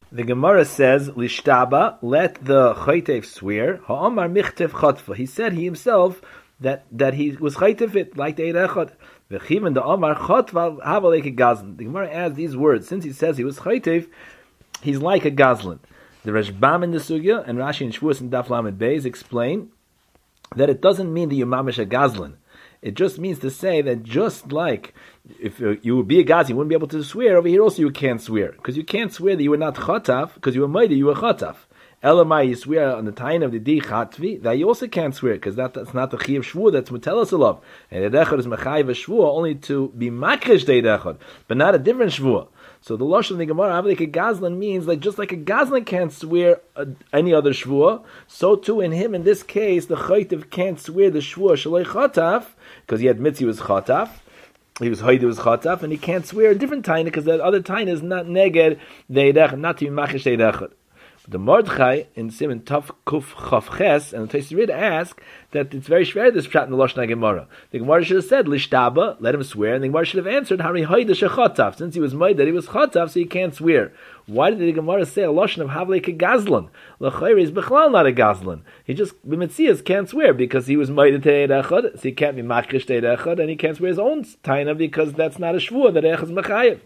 The Gemara says, Lishtaba, let the Chaytev swear, Ha'amar Michtev Chotfa. He said he himself that, that he was Chaytev it, like the Eid Echad. V'chiven the Amar Chotva Havalek Gazlan. The Gemara adds these words, since he says he was Chaytev, he's like a Gazlan. The Rashbam in the Sugya, and Rashi and Shavuos and Daf Lamed Beis explain that it doesn't mean that you're mamish a Gazlan. It just means to say that just like if you would be a gaz, you wouldn't be able to swear. Over here also you can't swear. Because you can't swear that you were not chotaf, because you were maida, you were chotaf. Elamai, you swear on the time of the di chatvi, that you also can't swear, because that, that's not the chi of shvur, that's mutelas alav. And the dechad is mechayiv a shvur, only to be makrish de dechad, but not a different shvur. So the lashon of the Gemara, like a gazlan, means like just like a gazlan can't swear uh, any other shvur, so too in him, in this case, the chaytiv can't swear the shvur shalei chotaf, because he admits he was chotaf. He was hoid, he was chotaf, and he can't swear a different taina because that other taina is not neged deidach, not to be machish deidach. The Mordechai in Simon Tov Kuf Chav Ches and the Tosfos ask that it's very schwer this pshat in the Lashon Gemara. The Gemara should have said Lishtaba, let him swear, and the Gemara should have answered Hari hoid shechotaf, since he was made that he was chotaf, so he can't swear. Why did the Gemara say a Lashon of Havlei Gazlan? L'chayri is bechlal not a Gazlan. He just b'metzias can't swear because he was made to Echad, so he can't be makrish to Echad, and he can't swear his own taina because that's not a shvur that Echad is mechayev.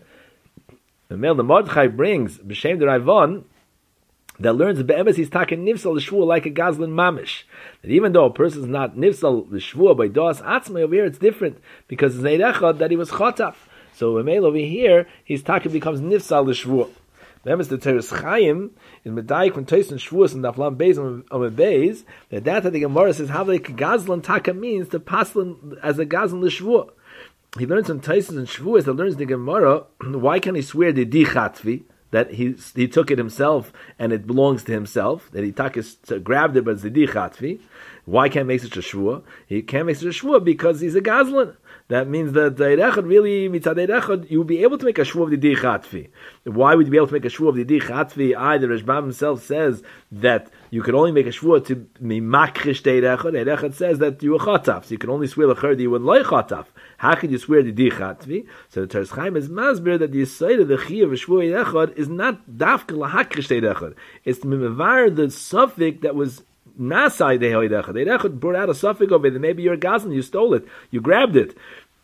The male the Mordechai brings b'shem the Rayvon that learns that be'emes he's taking nifsal l'shvur like a Gazlan mamish. That even though a person is not nifsal l'shvur by das atzmei, over here it's different because it's Echad that he was chotaf. So a male over here he's taking becomes nifsal l'shvur. Be'emes the Teres Chaim in Medayik when Tosin Shavuos and Daflam Beis on a Beis that that the Gemara says how like Gazlan taka means to paslan as a Gazlan l'shvur. He learns on Tosin and Shavuos that learns the Gemara why can he swear the di chatvi that he he took it himself and it belongs to himself, that he took his, grabbed it but it's the di chatvi. Why can't he make such a shvur? He can't make such a shvur because he's a Gazlan. That means that the Echad really, mitzad Echad, you would be able to make a shvur of the di chatvi. Why would you be able to make a shvur of the di chatvi? I, the Rashbam himself says that you could only make a shvur to be makrish de Echad. Echad says that you were chotaf, so you can only swear the chur that you were loy chotaf. How could you swear the di chatvi? So the Teres Chaim is masbir that the side of the chi of a shvur Echad is not dafka lahakrish de Echad. It's mimevar the suffix that was Nasai de Hoidechad. Hoidechad brought out a suffix of it, and maybe you're a Gazlan, you stole it, you grabbed it.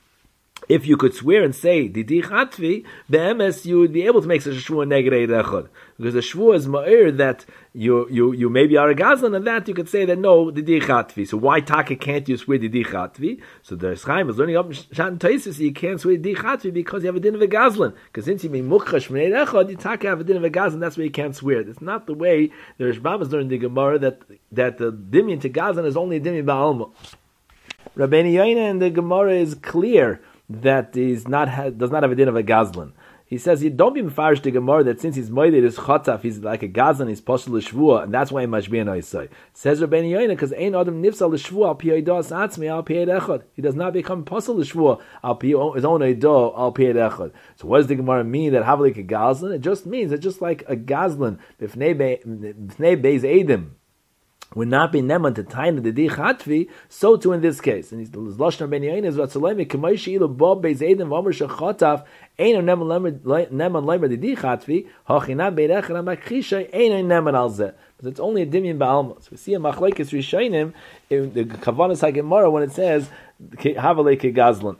If you could swear and say Didi Chatvi, be'emes you would be able to make such a shvur neged Hoidechad. Because the shvur is ma'ir that you you you maybe are a Gazlan, and that you could say that no Didi Chatvi. So why taka can't you swear Didi Chatvi? So the Chaim is learning up Shat Taisus you can't swear Didi Chatvi because you have a din of a Gazlan. Because since you mean Mukhash Mnei Echad, you taka have a din of a Gazlan. That's why you can't swear. It's not the way the Rashbam is learning the Gemara that that the dimyan to Gazlan is only a dimyan ba'alma. Rabbeinu Yoina in the Gemara is clear that he's not ha, does not have a din of a Gazlan. He says, you don't be mefarish the Gemara that since he's moeded is chotaf, he's like a Gazlan, he's posel l'shvua, and that's why he must be an oisai. Says Rabbeinu Yoina, because ein adam nifsal l'shvua al pi oidos atzmi al pi echad. He does not become posel l'shvua al pi his own oido al pi echad. So what does the Gemara mean that have like a Gazlan? It just means that just like a Gazlan, b'fnei beis edim, would not be neman to time the di chatvi, so too in this case. And he's the lashon Rabbeinu Yoina is vatzalemi k'may she'ilu bo beis edim v'omer shechotaf eino neman neman leimer the di chatvi hachinam beirechad hamakrisha eino neman al zeh. But it's only a dimyan ba'alma. So we see a machlekes rishonim in the Kavanas HaGemara when it says havalei kegazlan.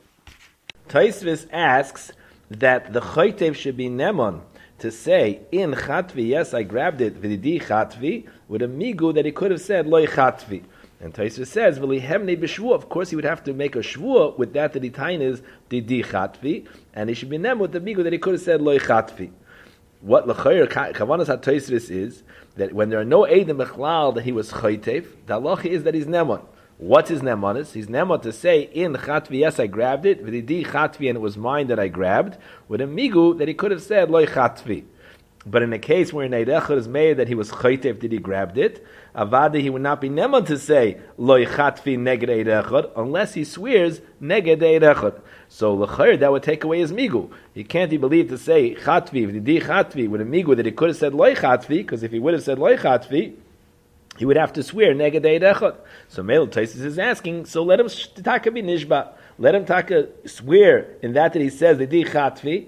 Tosfos asks that the chaytev should be neman to say in chatvi, yes, I grabbed it v'di chatvi, with a migu that he could have said loy chatvi. And Tosfos says v'lihemnei b'shvua. Of course, he would have to make a shvua with that that he tain is di chatvi, and he should be nem with the migu that he could have said loy chatvi. What l'chayr kavanas ha-Tosfos is that when there are no eidim bechlal that he was chaytev, the halacha is that he's neman. What's his nemanis? He's neman to say in chatvi, yes, I grabbed it, v'di chatvi, and it was mine that I grabbed, with a migu that he could have said loy chatvi. But in a case where an Eid Echad is made that he was chaytev, did he grabbed it, avada he would not be neman to say loy chatvi neged Eid Echad unless he swears neged Eid Echad. So l'chayr that would take away his migu. He can't be believed to say chatvi v'di chatvi with a migu that he could have said loy chatvi, because if he would have said loy chatvi, he would have to swear neged Eid Echad. So Meil Tosfos is asking, so let him taka be nishba. Let him taka swear in that that he says the di chatvi,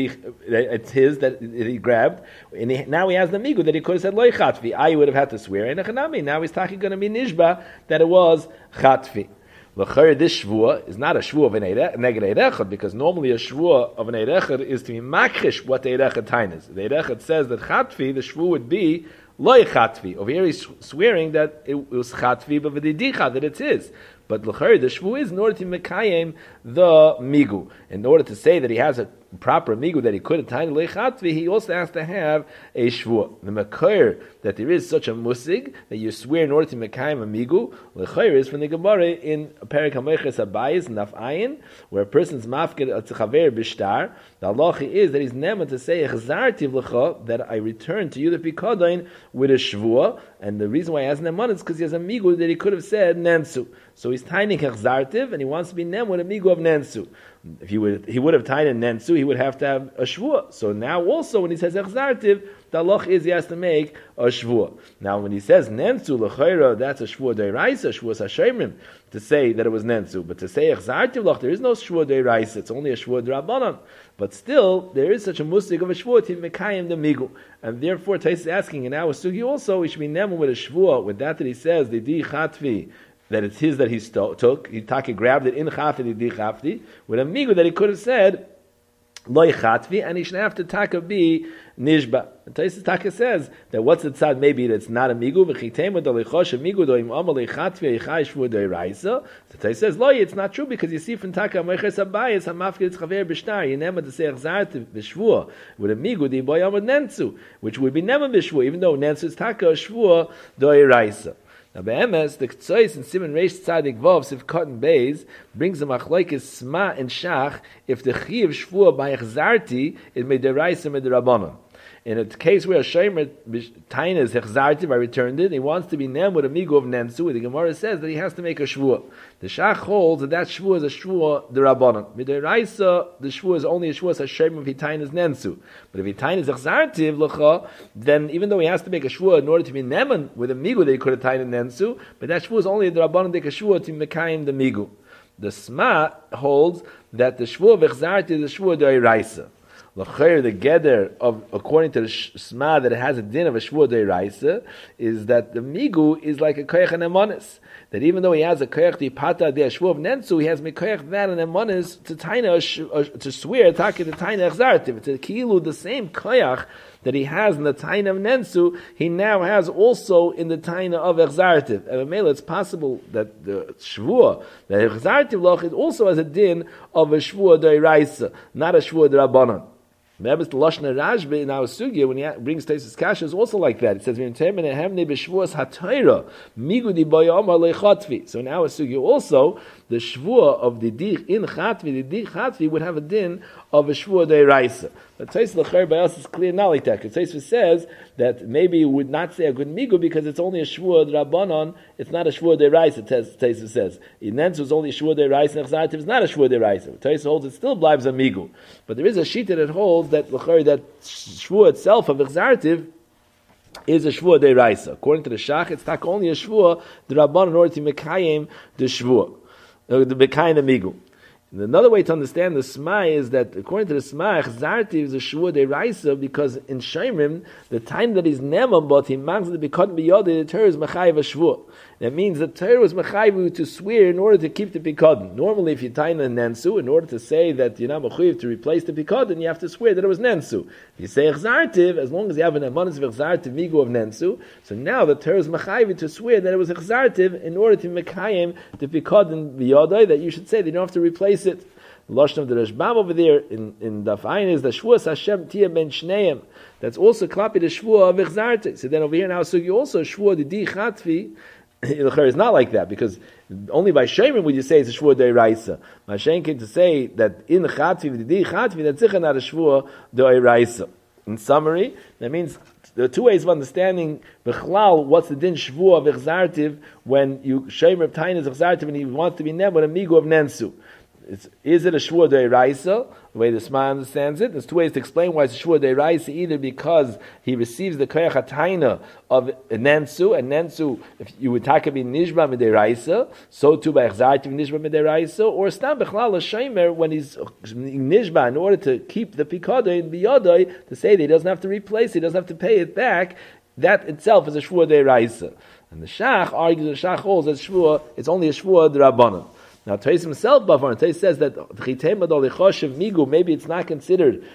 it's his that he grabbed, and he, now he has the migu that he could have said loy chatvi. I would have had to swear in a chanami. Now he's talking going to be nishba that it was chatvi. L'chayr, this shvua is not a shvua of an neged eirechad, because normally a shvua of an eirechad is to be makrish what the eirechad tain is. The eirechad says that chatvi, the shvua would be loy chatvi. Over here he's swearing that it was chatvi, but v'didicha, that it's his. But l'chayr, the shvu is in order to mekayim the migu. In order to say that he has a proper migu that he could have tained lechatvi, he also has to have a shvu. The mekayr, that there is such a musig that you swear in order to mekayim a migu, l'chayr is from the Gemara in Perek HaMeiches Abayis Naf Ayin, where a person's mafked atzachaver bishtar. The halacha is that he's never to say echzartiv l'cha, that I return to you the pikadain with a shvua, and the reason why he has neman is because he has a migu that he could have said nensu. So he's tiny echzartiv, and he wants to be nem with a migu of nensu. If he would, he would have tied in nensu, he would have to have a shvua. So now also when he says echzartiv, the halach is he has to make a shvua. Now when he says nensu l'chayra, that's a shvua deiraisa, shvua sashemrim, to say that it was nensu. But to say echzartiv lach, there is no shvua deiraisa, it's only a shvua drabanan. But still, there is such a musig of a shvua to mekayim the migu. And therefore, Tais is asking, and now a sugi also, he should be nem with a shvua, with that that he says, the di chatvi, that it's his that he sto- took, he taki grabbed it in chatvi, di chatvi, with a migu that he could have said, loy chatvi, and he should have to taka be nishba. And Taisus Taka says that what's the tzad? Maybe it's not a migu. V'chitema dolichosh a migu doim amalei chatvi eichai shvu doiraisa. So Taisus says loy, it's not true because you see from Taka Meiches Abayis hamafkid chaver b'shtar. You never to say echzartiv b'shvua with a migu di boy amad nensu, which would be never b'shvua, even though nensu is Taka shvua doiraisa. Now, be'emes, the Ktsois in Simon Reish Tzadik Vov, Sif Cotton Bays, brings a machlokes Sma and Shach, if the Chiv Shvua by Echzarti, it may deraisa med Rabbanon. In a case where a Shomer Taina is Echzarti, I returned it, he wants to be Nem with a migu of Nensu, the Gemara says that he has to make a Shvua. The Shach holds that that Shvua is a Shvua the Rabbanon. With deraisa, the Shvua is only a Shvua, so Shomer if he Taina is Nensu. But if he Taina is Echzarti, L'cha, then even though he has to make a Shvua in order to be Neman with a migu that he could have Taina Nensu, but that Shvua is only the Rabbanon take a Shvua to Mekayim the migu. The Sma holds that the Shvua of Echzarti is the Shvua Doiraisa. L'chayr, the geder of, according to the Shma, that it has a din of a Shvua Doiraisa, is that the migu is like a koyach and emonis. That even though he has a koyach the pata de Shvua of Nensu, he has mikoyach that and emonis to taina to swear taki to taina echzartiv. It's a kilu the same koyach that he has in the taina of Nensu, he now has also in the taina of echzartiv. And Mela, it's possible that the Shvua, the echzartiv loch, it also has a din of a Shvua Doiraisa, not a Shvua Drabanan. Remember the Lashon Rashba in our sugya when he brings Taisus Kasha is also like that. It says v'imtermine b'shvuas hatayra migudi bayamar lechatvi. So in our sugya also the shvua of the dich in chatvi, the dich chatvi would have a din of a shvua deiraisa. But Taisus L'chayr by us is clear not like that. Because Taisus says that maybe he would not say a good migu because it's only a shvua drabanan. It's not a shvua deiraisa. Taisus says Inensu is only a shvua deiraisa. And Echzartiv is not a shvua deiraisa. Taisus holds it still blives a migu. But there is a shita that holds that that shvua itself of Echzartiv is a shvua deiraisa. According to the Shach, it's not only a shvua the Rabban in order to mekayim the shvua, uh, the mekayim the migu. And another way to understand the Sma is that according to the Sma, Echzartiv is a shvua deiraisa because in Shemrim the time that he's nemam but he mangs the bikot biyod the Torah is mechayiv a shvua. That means the Torah was mechayiv to swear in order to keep the pikadon. Normally, if you tie in a nensu, in order to say that you're not mechayiv to replace the pikadon, you have to swear that it was nensu. If you say echzartiv, as long as you have an amanis of echzartiv migu of nensu, so now the Torah is mechayiv to swear that it was echzartiv in order to mekayim the pikadon biyodai, that you should say that you don't have to replace it. The Lashon of the Rashbam over there in, in Daf Ayin is the Shvuas Hashem Tia Ben Shneim. That's also klapi the Shvua of echzartiv. So then over here now, so you also Shvua the Di Chatvi. It's not like that because only by Shemrim would you say it's a Shvua Deiraisa. Mashen came to say that in Chatvi, the Di Chatvi, that's sicher not a Shvua Deiraisa. In summary, that means there are two ways of understanding Bechlal what's the din Shvua of Echzartiv when you Shemrim Tain is Echzartiv and he wants to be Nem with a Migu of Nensu. it's, is it a shvua deiraisa? The way the Sma understands it, there's two ways to explain why it's a shvua deiraisa. Either because he receives the koyach hatayna of nensu, and nensu, if you would take be nishba midiraisa, so too by echzartiv nishba midiraisa, or stam bechlal l'shemer when he's nishba in order to keep the pikadei biyadai, to say that he doesn't have to replace it, he doesn't have to pay it back. That itself is a shvua deiraisa. And the Shach argues, the Shach holds that shvua, it's only a shvua d'Rabbanan. Now, Tais himself, Bavar, Tais says that migu, maybe it's not considered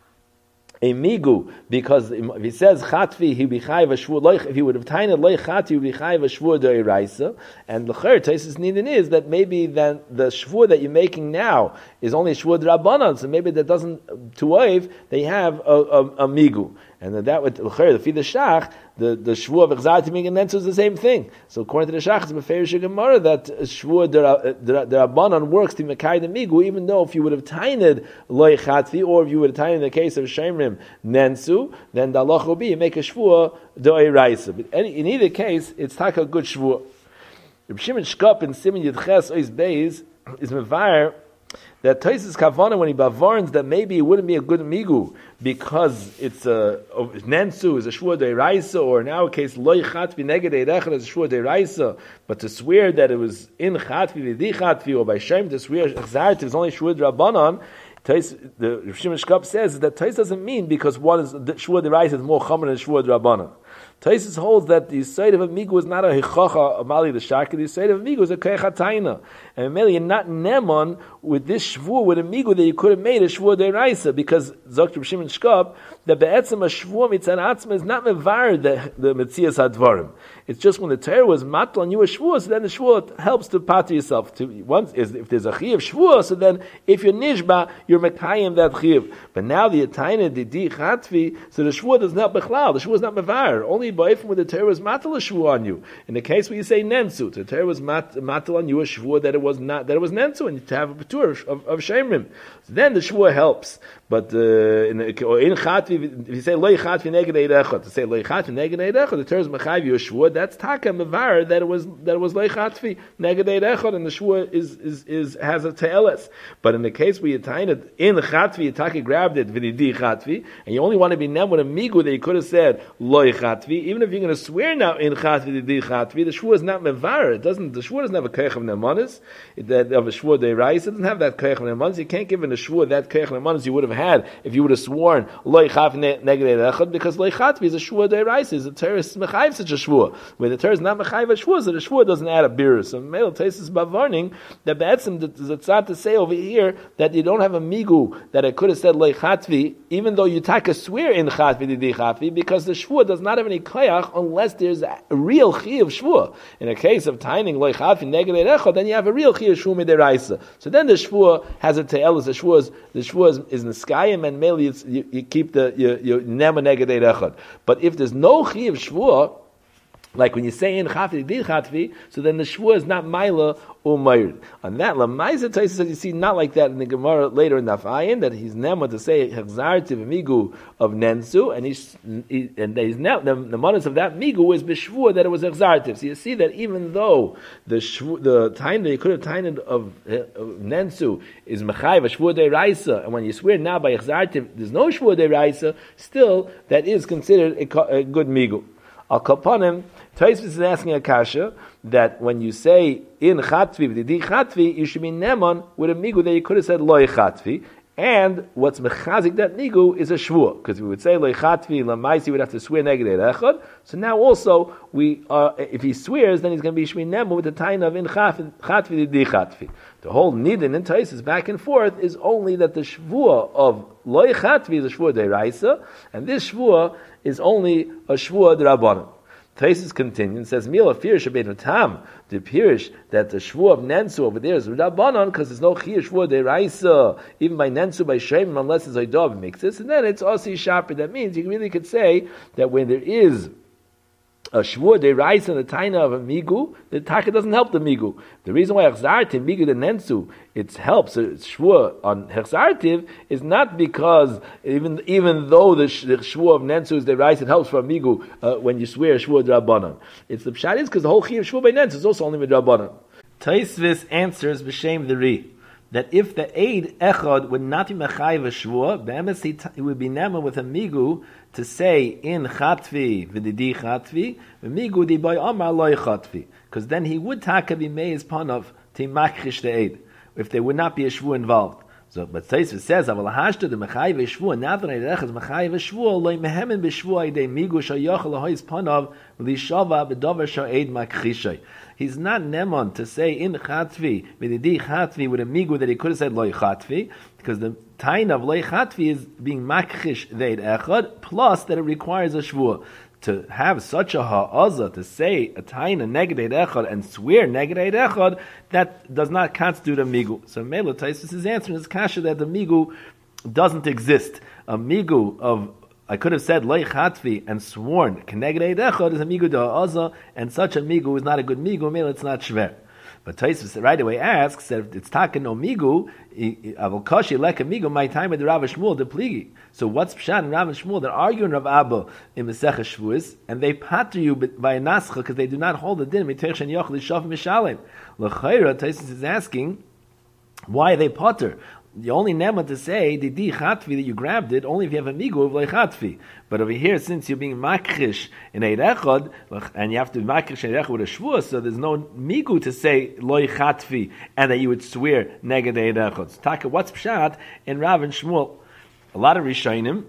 a migu because if he says chatvi, he be chayiv a shvua. If he would have tained loy chatvi, he would be chayiv a shvua deiraisa. And l'cher Tais' needing is that maybe then the shvua that you're making now is only a shvua d'Rabbanan, so maybe that doesn't to waive. They have a, a, a migu. And that would, the feed the Shach, the, the Shvuah of Echzartim and Nensu is the same thing. So according to the Shach, it's a Beferish Gemara that Shvuah D'Rabbanan works to Mekai the Migu, even though if you would have tainted Loi Chatvi, or if you would have tainted in the case of Shemrim Nensu, then the Allah will be, you make a Shvuah D'Oiraisa. But any, in either case, it's like a good Shvuah. Reb Shimon Shkop in Siman Yudches Ois Beis is Mevayer that Taisus Kavana, when he bavarns that maybe it wouldn't be a good migu because it's a nensu is a shvua deiraisa, or in our case loy chatvi neged eirechad is a shvua deiraisa, but to swear that it was in chatvi v'di chatvi, or by shem to swear exartiv is only shvua drabanan. The Rav Shimon Shkop says that Tais doesn't mean because one is the shvua deiraisa is more common than shvua drabanan. Taisus holds that the side of a migu is not a hichacha of mali the shaki. The side of a migu is a keichataina, and really you're not nemon with this shvur with a migu that you could have made a shvur deiraisa, because Zok Reb Shimon Shkop that be'etzem a shvur mitzan atzma is not mevar the the metzias hadvarim. It's just when the Torah was matl on you a shvur, so then the shvur helps to pater yourself. To once is if there's a chiyav shvur, so then if you're nishba, you're mekayim that chiyav. But now the ataina the di chatvi, so the shvur does not bechlal. The shvur is not mevar. Only by when the Torah was matal a shvur on you. In the case where you say nensu, the Torah was mat, matal on you a shvur that it was not that it was nensu, and you to have a patur of, of shemrim. So then the shvur helps. But uh, in or in chatvi, if you say loy chatvi neged eirechad, to say loy chatvi neged eirechad, the Torah is mechayiv you a shvur. That's taka mevar that it was that it was loy chatvi neged eirechad, and the shvur is is is has a te'eles. But in the case where you tie it in chatvi, you taka grabbed it v'nidi chatvi, and you only want to be nem with a migu that you could have said loy chatvi. Even if you're going to swear now in chatvi v'nidi chatvi, the shvur is not mevar. It doesn't. The shvur doesn't have a keich of nemanis. That of a shvur deiraisa, it doesn't have that keich of nemanis. You can't give in a shvur that keich of nemanis you would have had if you would have sworn loy chatvi neged eirechad, because loy chatvi is a shvur deiraisa. The Torah is mechayiv such a shvur. Where the Torah is not mechayiv a shvur, so the shvur doesn't add a bir. So Mele Taisus bavarning that be'etzim there's a tzad to say over here that you don't have a migu that I could have said loy chatvi, even though you take a swear in chatvi didi chatvi, because the shvur does not have any koyach unless there's a real chi of shvur. In a case of tining loy chatvi neged eirechad, then you have a real chi of shvur midiraisa. So then the shvur has a te'elis. The shvur is the shvur is, is neskayim, and mainly you, you keep the you you nema neged eirechad. But if there's no chi of shvur, like when you say in chatvi di chatvi, so then the shvur is not maila or mayrid. On that, Lamaisa Taisa says you see not like that in the Gemara later in Nafayin, that he's nema to say hechzartiv migu of nensu, and he's he, and he's now the, the manas of that migu is b'shvur that it was hechzartiv. So you see that even though the shvu, the time that you could have tained of, of nensu is mechayv a shvur deiraisa, and when you swear now by hechzartiv there's no shvur deiraisa, still that is considered a, a good migu. Al kapanim, Taisvis is asking a kasha that when you say in chatvi v'di chatvi, you should be nemon with a migu that you could have said loy chatvi, and what's mechazik that migu is a shvur, because we would say loy chatvi lamaisi would have to swear neged eirechad. So now also we are, if he swears, then he's going to be shmi nemon with the tain of in chatvi v'di chatvi. The whole nidin and Taisus back and forth is only that the shvur of loy chatvi is a shvur deiraisa, and this shvur is only a shvur d'Rabbanan. Taisus continues and says, Mila Firish Abed Tam, the Pirish that the Shvur of Nensu over there is Rabbanon, because there's no Chir Shvur Deiraisa, even by Nensu, by Shem, unless it's Oidov makes this, and then it's Osi Shaper. That means you really could say that when there is a shvur deiraisa in the taina of a migu, the taka doesn't help the migu. The reason why hechzartiv migu the nensu it helps a shvur on hechzartiv is not because even even though the, sh- the shvur of nensu is deiraisa, it helps for a migu uh, when you swear a shvur drabanan. It's the pshat is because the whole chi of shvur by nensu is also only with drabanan. Taisvis answers b'shem the ri. that if the aid echad would not be mechayiv a shvua, be'emes he, he would be nema with a migu to say in chatvi v'didi chatvi v'migu di boy amar loy chatvi, because then he would taka be meiz panav to makrish the aid if there would not be a shvua involved. So, but Tosfos says, "Aval hashta the mechayiv shvua now that I rechaz mechayiv shvua loy mehemen b'shvua idei migu shayachal lahoyz panav v'lishava b'davar sha'ed makrishay." He's not nemon to say in chatvi v'didi chatvi with a migu that he could have said loy chatvi, because the tain of loy chatvi is being makrish deid echad, plus that it requires a shvua. To have such a ha'azah, to say a taina neged echad and swear neged echad, that does not constitute a migu. So Mela Tosfos is answering his kasha that the migu doesn't exist. A migu of, I could have said loy chatvi and sworn neged echad is a migu da'azah, and such a migu is not a good migu. Mela, it's not shver. But Tosfos right away asks that if it's taka no migu, avol kashi leka migu, my time with the Rav Shmuel the pligi. So what's pshat and Rav Shmuel? They're arguing Rav Abba in Masechah Shavuos, and they pater you by a nascha because they do not hold the din mitech shen yochel lishav mishalem. L'chayra, Tosfos is asking, why are they pater? You only nema to say the di chatvi that you grabbed it only if you have a migu of loy chatvi. But over here, since you're being makrish in eid echad, and you have to be makrish in eid echad with a shvua, so there's no migu to say loy chatvi and that you would swear neged eid echad. So taka, what's pshat in Rav and Shmuel? A lot of Rishonim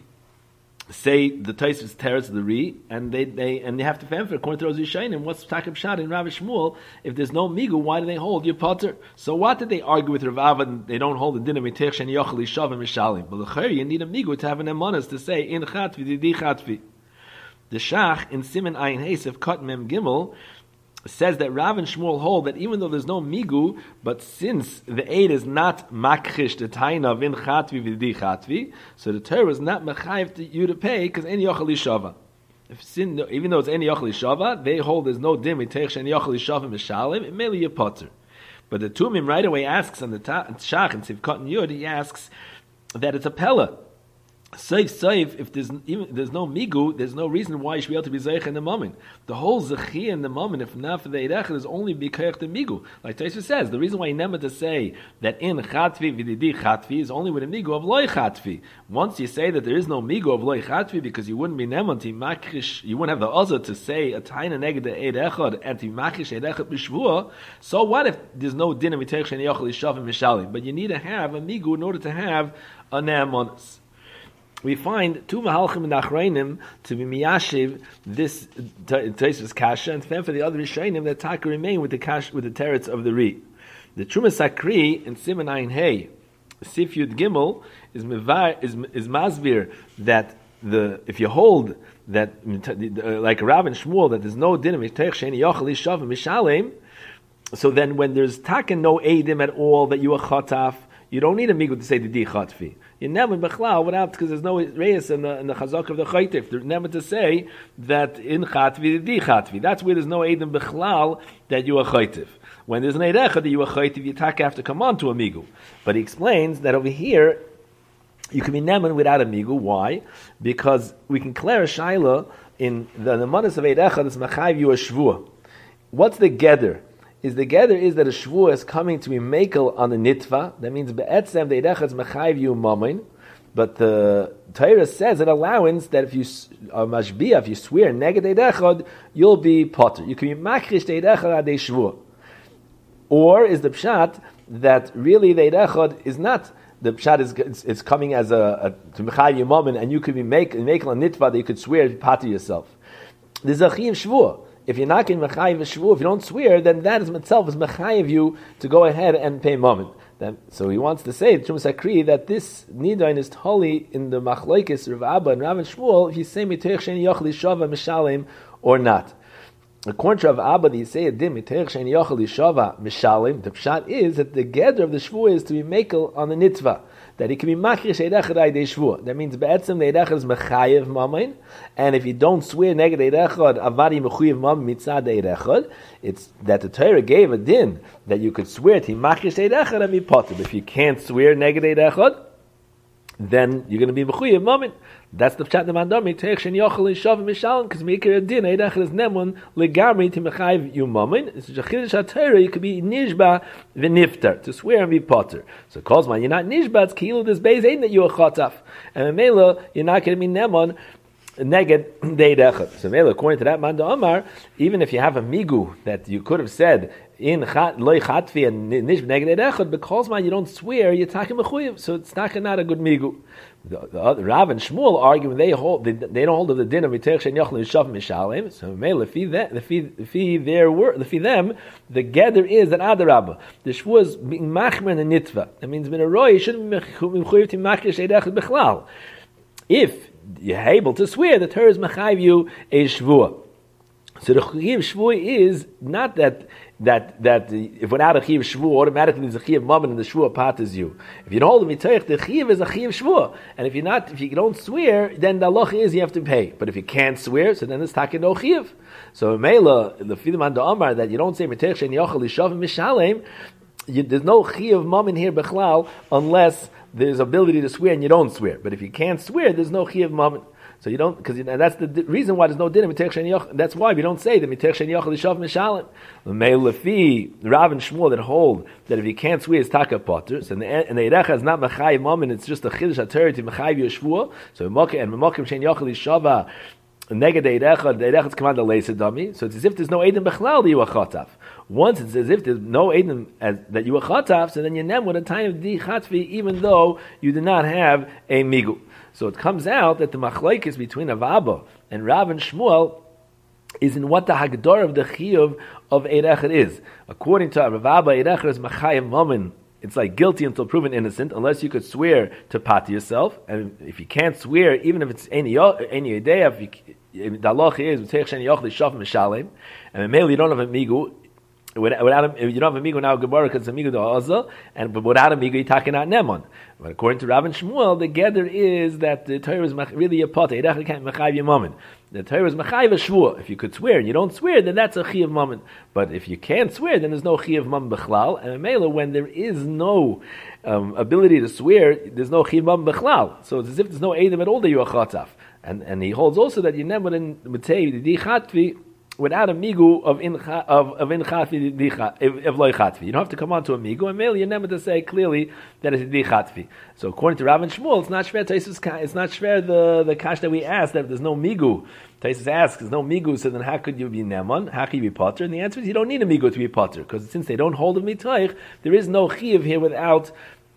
say the Tosfos teretz the Ri, and they they and they have to fanfare according to those Rishonim. What's taka pshat in Rav and Shmuel? If there's no migu, why do they hold your potter? So what did they argue with Rav Ava? And they don't hold the din of mitech shen yochel lishav and mishalim. But l'chayr you need a migu to have an emanas to say in chatvi didi chatvi. The Shach in Siman Ayin Hesef Kat Mem Gimel says that Rav and Shmuel hold that even though there's no migu, but since the aid is not makrish the taina of in chatvi v'di chatvi, so the Torah is not mechayiv to you to pay because any yochel shava. If sin, even though it's any yochel shava, they hold there's no dim mitech shen yochel shava mishalim. It may be a potter. But the Tumim right away asks on the ta- Shach and Sivkot and Yud, he asks that it's a pella. Saif, saif, if there's even there's no migu, there's no reason why you should be able to be zeich in the moment. The whole zechiyah in the moment, if not for the eidechad, is only b'kayach the migu. Like Tosfos says, the reason why you never to say that in chatvi v'didi chatvi is only with a migu of loy chatvi. Once you say that there is no migu of loy chatvi because you wouldn't be nemon to makrish, you wouldn't have the other to say a taina neged the eidechad and to makrish eidechad b'shvua. So what if there's no din of mitech shen yochel yishav and mishalim? But you need to have a migu in order to have a ne'amonos. We find two mahalchim and achreinim to be miyashiv this Tosfos kasha, and for the other rishonim that taka remain with the kash with the teretz of the Ri. The Trumas Sakri in Siman Ayin Hey Sif Yud Gimel is mevar, is is masvir that the if you hold that uh, like Rav and Shmuel that there's no din of mitech sheni yochel lishav mishalem, so then when there's taka no eidim at all that you are chataf, you don't need a migu to say the di chatfi. You never bechlal without because there's no reis in the in the chazak of the chaytif. There's never to say that in chatvi the di chatvi. That's where there's no eidim bechlal that you are chaytif. When there's an eidecha that you are chaytiv, you have to come on to a migu. But he explains that over here, you can be neman without a migu. Why? Because we can clear a shaila in the nemanis of eidecha that's machayiv you a shvua. What's the gather? Is the gather is that a shvua is coming to be makel on the nitva. That means be'etzem the eidecha is machayiv you mamin. But the Torah says an allowance that if you are mashbia, if you swear neged eidechad, you'll be potter. You can be makrish the eidechad ad shvua. Or is the pshat that really the eidechad is not the pshat is it's, it's coming as a, a to mechayiv you mamin, and you could be make makel on nitva that you could swear to potter yourself. There's a chiv shvua. If you're not getting mechayiv shvu, if you don't swear, then that is itself is mechayiv you to go ahead and pay moment. Then, so he wants to say, Trumas Sakri, that this nidain is totally in the machlokes Rav Abba and Rav and Shmuel, if you say miteich sheni yochel yishava mishalim or not. According to Rav Abba, you say a dim miteich sheni yochel yishava mishalim. The pshat is that the gather of the shvu is to be makel on the nitva. That he can be makrish eidechad aydei shvua. That means be'etzem the eidechad is mechayev mamin, and if you don't swear neged eidechad avari mechuyev mamin mitzad eidechad, it's that the Torah gave a din that you could swear to makrish eidechad and be potter. If you can't swear neged eidechad, then you're going to be mechuyev mammon. That's the pshat nemandami teich shen yochel ishav mishalim because meikir din eidach is nemun legamri to mechayiv you mammon. It's a chiddush haTorah. You could be nishba v'niftar to swear and be potter. So kozman you're not nishba. It's kilu this base ain't that you a chotaf and mela you're not going to be nemun neged deidachad. So mela according to that man Amar, even if you have a migu that you could have said in loy chatvi and nish neged deidachad, because man you don't swear you're talking mechuyev. So it's not not a good migu. The, the, the Rav and Shmuel argue they hold they, they don't hold of the din of mitech shen yochel yishav mishalim. So mele fi that the fi their word the fi them the gather is that adarabba the shvu is being machmer and nitva. That means min a roy you shouldn't be mechuyev to makish eidachad bechlal. If you're able to swear, the Torah is mechayiv you a shvuah. So the chiv shvuah is not that that that if without a chiv shvuah automatically there's a chiv mammon and the shvuah patters you. If you don't hold the mitoich, the chiv is a chiv shvuah, and if you're not, if you don't swear, then the halacha is you have to pay. But if you can't swear, so then it's taken no chiv. So mela the fidim da amar that you don't say mitoich shen yochel lishav mishalem. There's no chiv mammon here bechlal unless there's ability to swear and you don't swear. But if you can't swear, there's no chiv mammon. So you don't, because that's the reason why there's no din. That's why we don't say the mitech shen yochel lishav mishalim. The mei lefi Rav and Shmuel that hold that if you can't swear it's taka potter. So and the erecha is not mechayiv mammon. It's just a chiddush haTorah to mechayiv yeshvua. So and memokim shen yochel lishava neged the erecha. The erecha is commanded leisa dami. So it's as if there's no edim bechlal that you are chatav. Once it's as if there's no edim as that you are chatav. So then you nem with a time of di chatvi even though you did not have a migu. So it comes out that the machlokes between Rav Abba and Rav and Shmuel is in what the hagdor of the chiyuv of eirechad is. According to Rav Abba, eirechad is machayev mammon. It's like guilty until proven innocent, unless you could swear to pat yourself. And if you can't swear, even if it's any any idea, if the halacha is v'teich shen yochel lishav mishalem, and mainly you don't have a migu. Without a, you don't have a migu now, Gemara because it's a migu da'azah, and but without a migu, you're talking out nemon. But according to Rav and Shmuel, the gather is that the Torah is really a pot. Eirechad can't mechayiv yomim. The Torah is mechayiv a shvua. If you could swear and you don't swear, then that's a chiyav mammon. But if you can't swear, then there's no chiyav mammon bechlal. And mela, when there is no um, ability to swear, there's no chiyav mammon bechlal. So it's as if there's no edim at all that you are chataf. And and he holds also that you never in mitei the di chatvi without a migu of in of of in chatvi dicha of loy chatvi. You don't have to come on to a migu, and merely you're never to say clearly that it's di chatvi. So according to Rav and Shmuel, it's not shver. It's not shver the the kash that we asked that there's no migu. Taisus asks, there's no migu, so then how could you be neman? How could you be potter? And the answer is you don't need a migu to be potter, because since they don't hold of mitoich, there is no chiyuv here without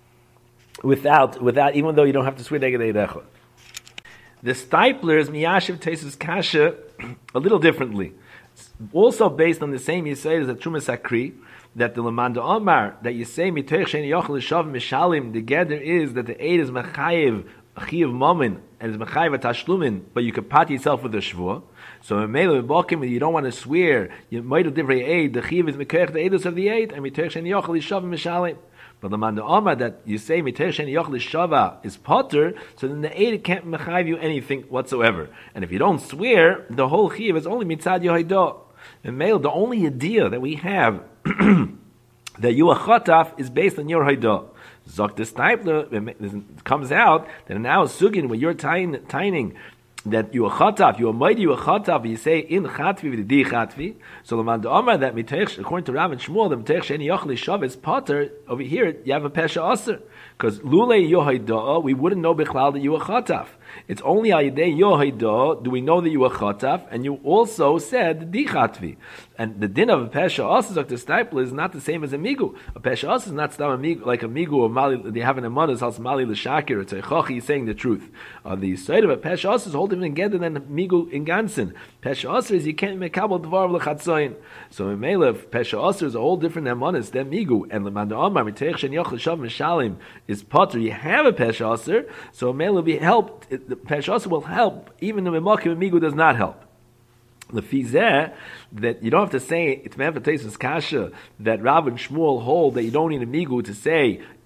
without without even though you don't have to swear neged eirechad. The Stiplers miyashiv Taisus kasha a little differently. Also based on the same Yisrael as the Trumas Akri, that the Lamanda Omar, that you say mitoich sheni yochel lishav mishalim, the gather is that the aid is mechayiv chiyav mammon and is mechayiv tashlumin, but you can pat yourself with a shvua. So in mele bokim, you don't want to swear. You might have different aid. The chiyav is mekoich the aidus of the aid, and mitoich sheni yochel lishav mishalim. But the Lamanda Omar that you say mitoich sheni yochel lishava is potter, so then the aid can't mechayiv you anything whatsoever. And if you don't swear, the whole chiyav is only mitzad yohaidah. And male, the only idea that we have that you are chotaf is based on your haidah. Zok the Stipler, it comes out that in our sugin when you're tining that you are chotaf, you are mighty, you are chotaf, you say in chatvi with the di chatvi. So the Omar that miteich, according to Rav and Shmuel, the miteich sheni yochel lishav is potter. Over here you have a pesha aser because lulei yohaidah we wouldn't know bichlal that you are chotaf. It's only al yedei yohaidah do we know that you are chotaf, and you also said di chatvi. And the din of a pesha aser, Doctor Stipler, is not the same as a migu. A pesha aser is not stam a migu like a migu or mali. They have an amonas als mali l'shakir. It's a chochi saying the truth. Uh, the side of a pesha aser is whole different together than a migu in gansen. Pesha aser is you can't make kabel dvar l'chatzoyin. So in Melev, pesha aser is a whole different amonas than migu. And the Lamanda Omar miteich shen yochel lishav mishalim is potter. You have a pesha aser, so Melev be helped. The pesha aser will help even the memokim migu does not help. The fizeh that you don't have to say it's meant for Taisus kasha that Rav and Shmuel hold that you don't need a migu to say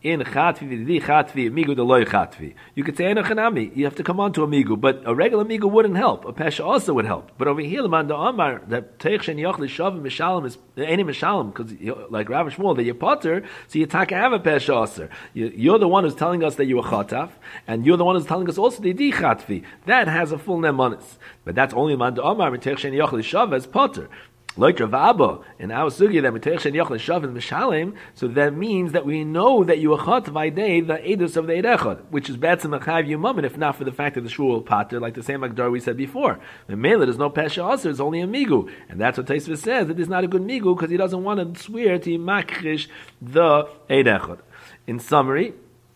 in chatvi v'di chatvi migu deloy chatvi. You could say enochanami. You have to come on to a migu, but a regular migu wouldn't help. A pesha also would help. But over here, the man the Amar that teich shen yochli shavim mishalim is any mishalim because like Rav Shmuel that you're potter, so you taka have a pesha aser. You're the one who's telling us that you are chataf, and you're the one who's telling us also the di chatvi. That has a full nemanis, but that's only man the Amar teich shen yochli shavim as potter. Like Rav Abba in our sugya that Mitech Shen Yochel Shav Mishalim, so that means that we know that you are chot v'idei the edus of the Eidechad, which is betzim achav yumam, and if not for the fact that the shul pater, like the same Agdar we said before. The mela there's no pesha aser, it's only a migu, and that's what Taisva says that it's not a good migu because he doesn't want to swear to makrish the Eidechad. In summary,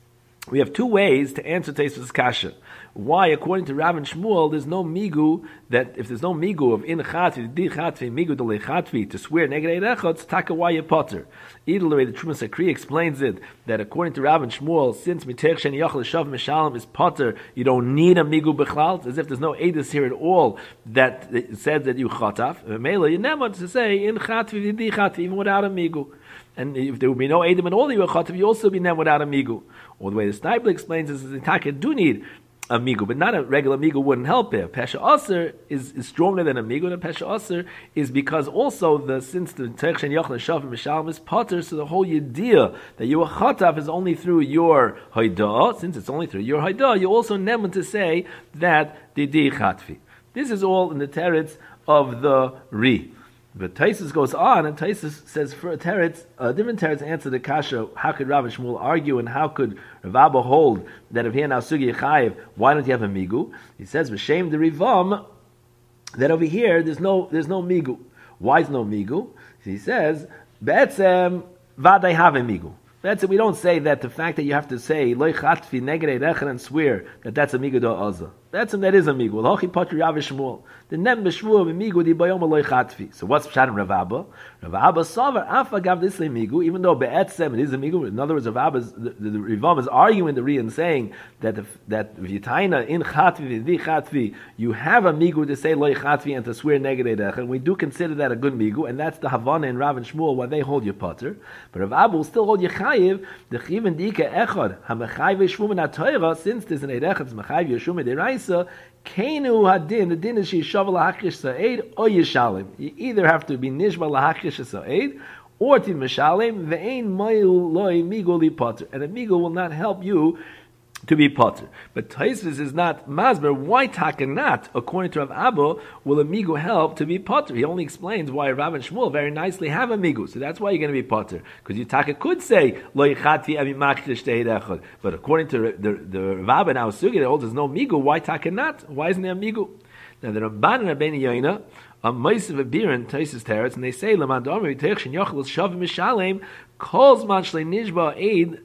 we have two ways to answer Taisva's kasha. Why, according to Rav and Shmuel, there's no migu, that if there's no migu of in chatvi, di chatvi, migu dele chatvi, to swear neged eidechot, taka why you potter. Either way, the Trumas Sakri explains it, that according to Rav and Shmuel, since mitech shen yochel shav mishalim is potter, you don't need a migu bechlal, as if there's no edus here at all that says that you chataf. Mela, you never want to say in chatvi, di chatvi, even without a migu. And if there would be no edim at all, you were chatav, you also be nem without a migu. Or the way the Sniper explains is that taka do need a migu, but not a regular migu wouldn't help it. Pesha aser is, is stronger than a migu, and a pesha aser is because also the since the teich shen yochel shav mishalim is potter, so the whole idea that you are chatav is only through your haidah. Since it's only through your haidah, you also never to say that the di chatvi. This is all in the teretz of the ri. But Taisus goes on, and Taisus says for a teretz, a different teretz answer the kasha. How could Rav and Shmuel argue, and how could Rav Abba hold that if here now sugi chayiv, why don't you have a migu? He says v'shem the rivam that over here there's no there's no migu. Why is no migu? He says be'etzem vaday have a migu. That's it. We don't say that the fact that you have to say loy chatfi neged eidechad and swear that that's a migu da azah. That's him. That is a migu. L'hochi patri Rav Shmuel. The nem b'shvuah migu di bayom loy chatfi. So what's pshat in Rav Abba? Rav Abba savar afa gav this migu. Even though be'etzem it is a migu. In other words, Rav Abba's the, the, the Rivam is arguing the Ri and saying that the, that v'yitaina in chatfi v'di chatfi you have a migu to say loy chatfi and to swear neged eidechad. And we do consider that a good migu, and that's the Havana in Rav and Shmuel why they hold you potter. But Rav Abba will still hold you chayiv. The chiv dika echad hamechayv yeshvum in Torah, since there's an eidechad mechayv yeshvum deraisa kenu hadin. The din is yishav lahakrish sa'ed or yishalim. You either have to be nishba lahakrish sa'ed or to mishalim ve'ein mayul loy miguli potter, and a migul will not help you to be potter. But Taisvis is not masber. Why taka not? According to Rav Abba, will a migu help to be potter? He only explains why Rav and Shmuel very nicely have a migu. So that's why you're going to be potter. Because you taka could say lo yichatvi ami makrish teidechad. But according to the the Rav Abba now sugi that holds there's no migu. Why taka not? Why isn't there a migu? Now the Ramban and Rabbeinu Yoina a ma'asav abirin Taisus teretz, and they say lamandamri teich shen yochel shav mishalem calls man shlei nishba aid.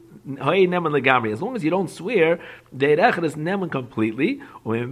As long as you don't swear, the eidechad is neman completely.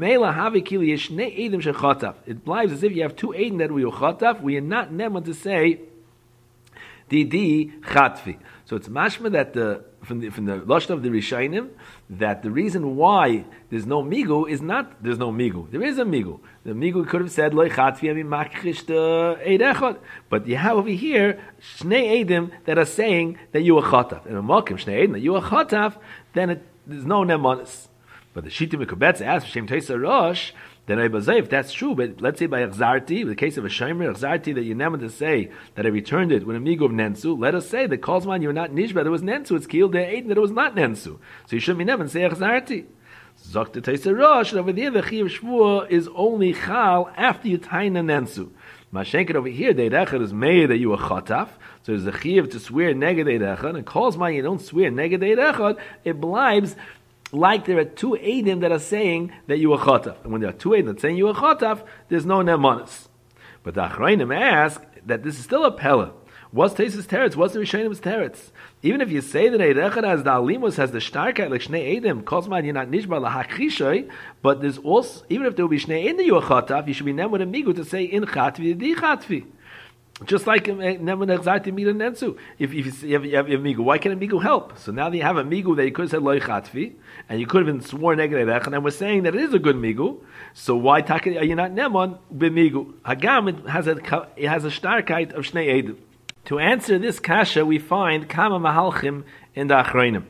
It lies as if you have two eidin that we are chataf. We are not neman to say di di chatfi. So it's mashma that the from the from the lashon of the Rishayim that the reason why there's no migu is not there's no migu. There is a migu. The migu could have said loy chatvi ami makrish the eidechad, but you have over here shnei edim that are saying that you are chataf. And a malkim shnei edim that you are chataf, then it, there's no nemanis. But the shita mikubetz asks Shem Teisa Rosh. Then if that's true, but let's say by Achzarti, in the case of a Shomer, Achzarti, that you never to say that I returned it with a migu of Nensu, let us say that calls man you're not Nishba, there was Nensu, it's killed there eight that it was not Nensu. So you shouldn't be never and say Achzarti. Zok the Teisa Rosh, and over there the Chiv Shvuah is only Chal after you taina Nensu. Mashenket over here, the Eidechad is made that you are Chataf, so there's a Chiv to swear neged Eidechad, and calls man you don't swear neged Eidechad, it blibes like there are two Eidim that are saying that you are Chotaf. And when there are two Eidim that are saying you are Chotaf, there's no Nemanis. But the Achrayim ask that this is still a Pella. What's Teisus Teretz? What's the Rishayim's Teretz? Even if you say that Eidechad has the Alimos, has the Shtarkeit, like Shnei Eidim, Kozman, you're not Nishba, Lahakrishay, but there's also, even if there will be Shnei Eidim that you are Chotaf, you should be nem with a Migu to say in Chatvi, di Chatvi. Just like if if you have, you have, you have a migu, why can't a migu help? So now that you have a migu that you could have said loy chatvi, and you could have been sworn negative, and we're saying that it is a good migu. So why are you not nemon b'migu? Hagam it has a it has a starkheit of shnei edim. To answer this kasha, we find kama mahalchim in the Achrayim.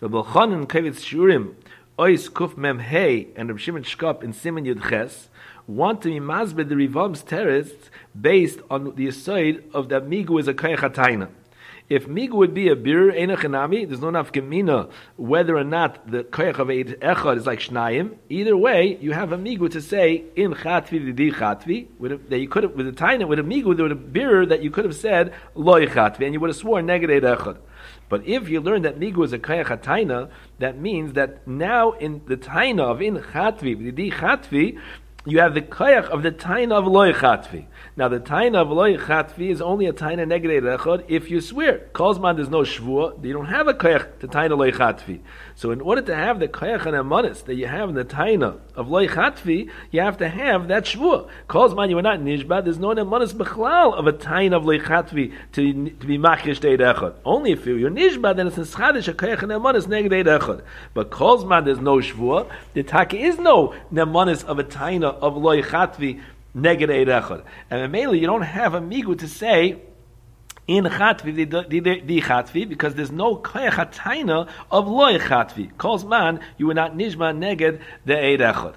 Rabbi Chanan Kavitz Shurim, Ois Kuf Mem Hey, and Rabbi Shimon Shkop in Siman Yud Ches want to be masbed the Rivam's terrorists based on the aside of that Migu is a Koyach HaTaina. If Migu would be a bir Einach Enami, there's no nafkamina whether or not the Koyach of Eid Echad is like Shnayim. Either way, you have a Migu to say in Chatvi v'di Chatvi that you could have with a Taina with a Migu there would have bir that you could have said Loi Chatvi and you would have sworn negative Eid Echad. But if you learn that Migu is a Koyach HaTaina, that means that now in the Taina of in Chatvi v'di Chatvi you have the koyach of the taina of loy chatvi. Now the taina of loy chatvi is only a taina negative echad if you swear. Kolzman there's no shvua, you don't have a koyach to taina loy chatvi. So in order to have the koyach and amanis that you have in the taina of loy chatvi, you have to have that shvua. Kolzman you are not nishba, there's no amanis bechlal of a taina of loy chatvi to, to be machish deid echad. Only if you're nishba, then it's in schadish a koyach and amanis negative echad. But kolzman there's no shvua, the taka is no nemanis of a taina of loy chatvi neged eid echad, and mainly you don't have a migu to say in chatvi di chatvi because there's no koyach hataina of loy chatvi. Calls man you were not nishma neged the eid echad.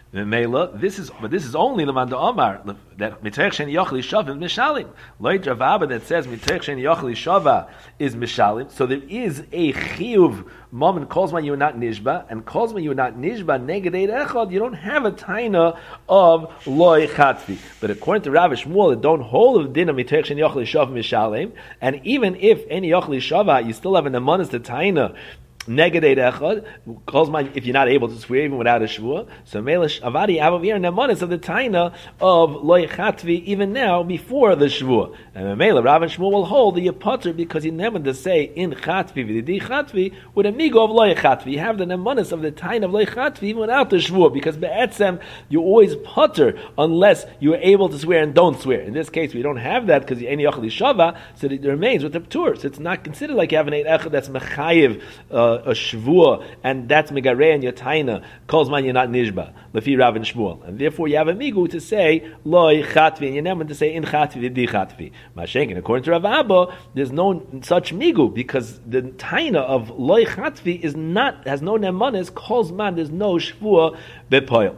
This is, but this is only the Manda Omar that Miterech Shen Yochli Shava is Mishalim. Loit Rav Abba that says Miterech Shen Yochli Shava is Mishalim. So there is a chiyuv moment calls when you are not nishba and calls when you are not nishba negedei echad. You don't have a taina of loy chatvi. But according to Rav Shmuel, it don't hold of din of Miterech Shen Yochli Shava Mishalim. And even if any Yochli Shava, you still have an amanis the taina negedei echad calls my if you're not able to swear even without a shvua. So melish avadi avavir nemanis of the taina of loy chatvi even now before the shvua. And mele Rav and Shmuel will hold the yapater because he never to say in chatvi v'di chatvi with a migo of loy chatvi. You have the nemanis of the taina of loy chatvi even without the shvua because be'etzem you always putter unless you are able to swear and don't swear. In this case we don't have that because any yochli shava, so it remains with the ptur. So it's not considered like you have an eid echad that's mechayiv uh, a shvua, and that's megarei and your taina calls man you're not nishba lefi Rav and Shmuel, and therefore you have a migu to say loy chatvi and you're never to say in chatvi v'di chatvi. Mashenkin according to Rav Abba, there's no such migu because the taina of loy chatvi is not has no nemanis calls man there's no shvua bepoil.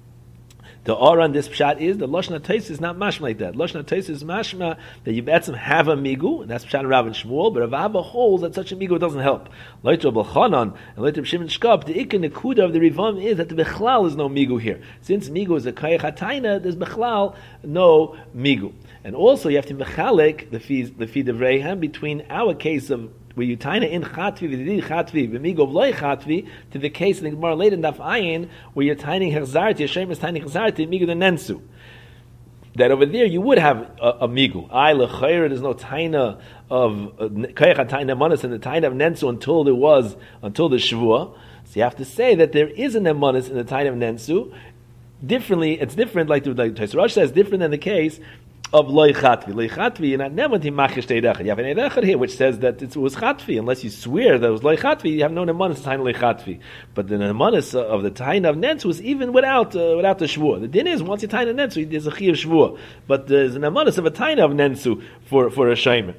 The or on this pshat is the Lashon HaTos is not mashma like that. Lashon HaTos is mashma that you betzim have a migu, and that's pshat Rav and Shmuel. But Rav Abba holds that such a migu doesn't help. Like Rabbi Chanan and like Rabbi Shimon Shkop, the ikka nekuda of the Rivam is that the bechlal is no migu here. Since migu is a koyach hataina, there's bechlal no migu. And also you have to mechalek the feed the feed of Rehan between our case of where you taina in chatvi v'di chatvi v'migov loy chatvi to the case in the Gemara later in Daf Ayin where you're taining herzarti, Hashem is taining herzarti migov the nensu. That over there you would have a, a migu. I lechayr there's no taina of koyach taina manas and the taina of nensu until there was until the shvua. So you have to say that there is an emanis in the taina of nensu. Differently, it's different. Like the like Tosra says, different than the case of loy chatvi. Loy chatvi, you're not never to machish deid echad. You have an eid echad here which says that it was chatvi. Unless you swear that it was loy chatvi, you have no nemanis taina loy chatvi. But the nemanis of the taina of nensu was even without uh, without the shvua. The din is once you taina nensu, there's a chi of shvua. But there's an nemanis of a taina of nensu for for a shayman.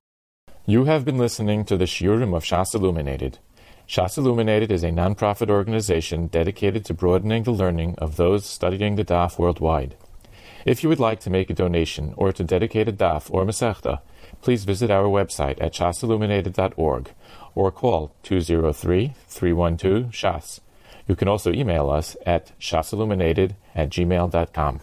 You have been listening to the Shiurim of Shas Illuminated. Shas Illuminated is a non-profit organization dedicated to broadening the learning of those studying the daf worldwide. If you would like to make a donation or to dedicate a daf or masechta, please visit our website at shas illuminated dot org or call two zero three, three one two, S H A S. You can also email us at shasilluminated at gmail dot com.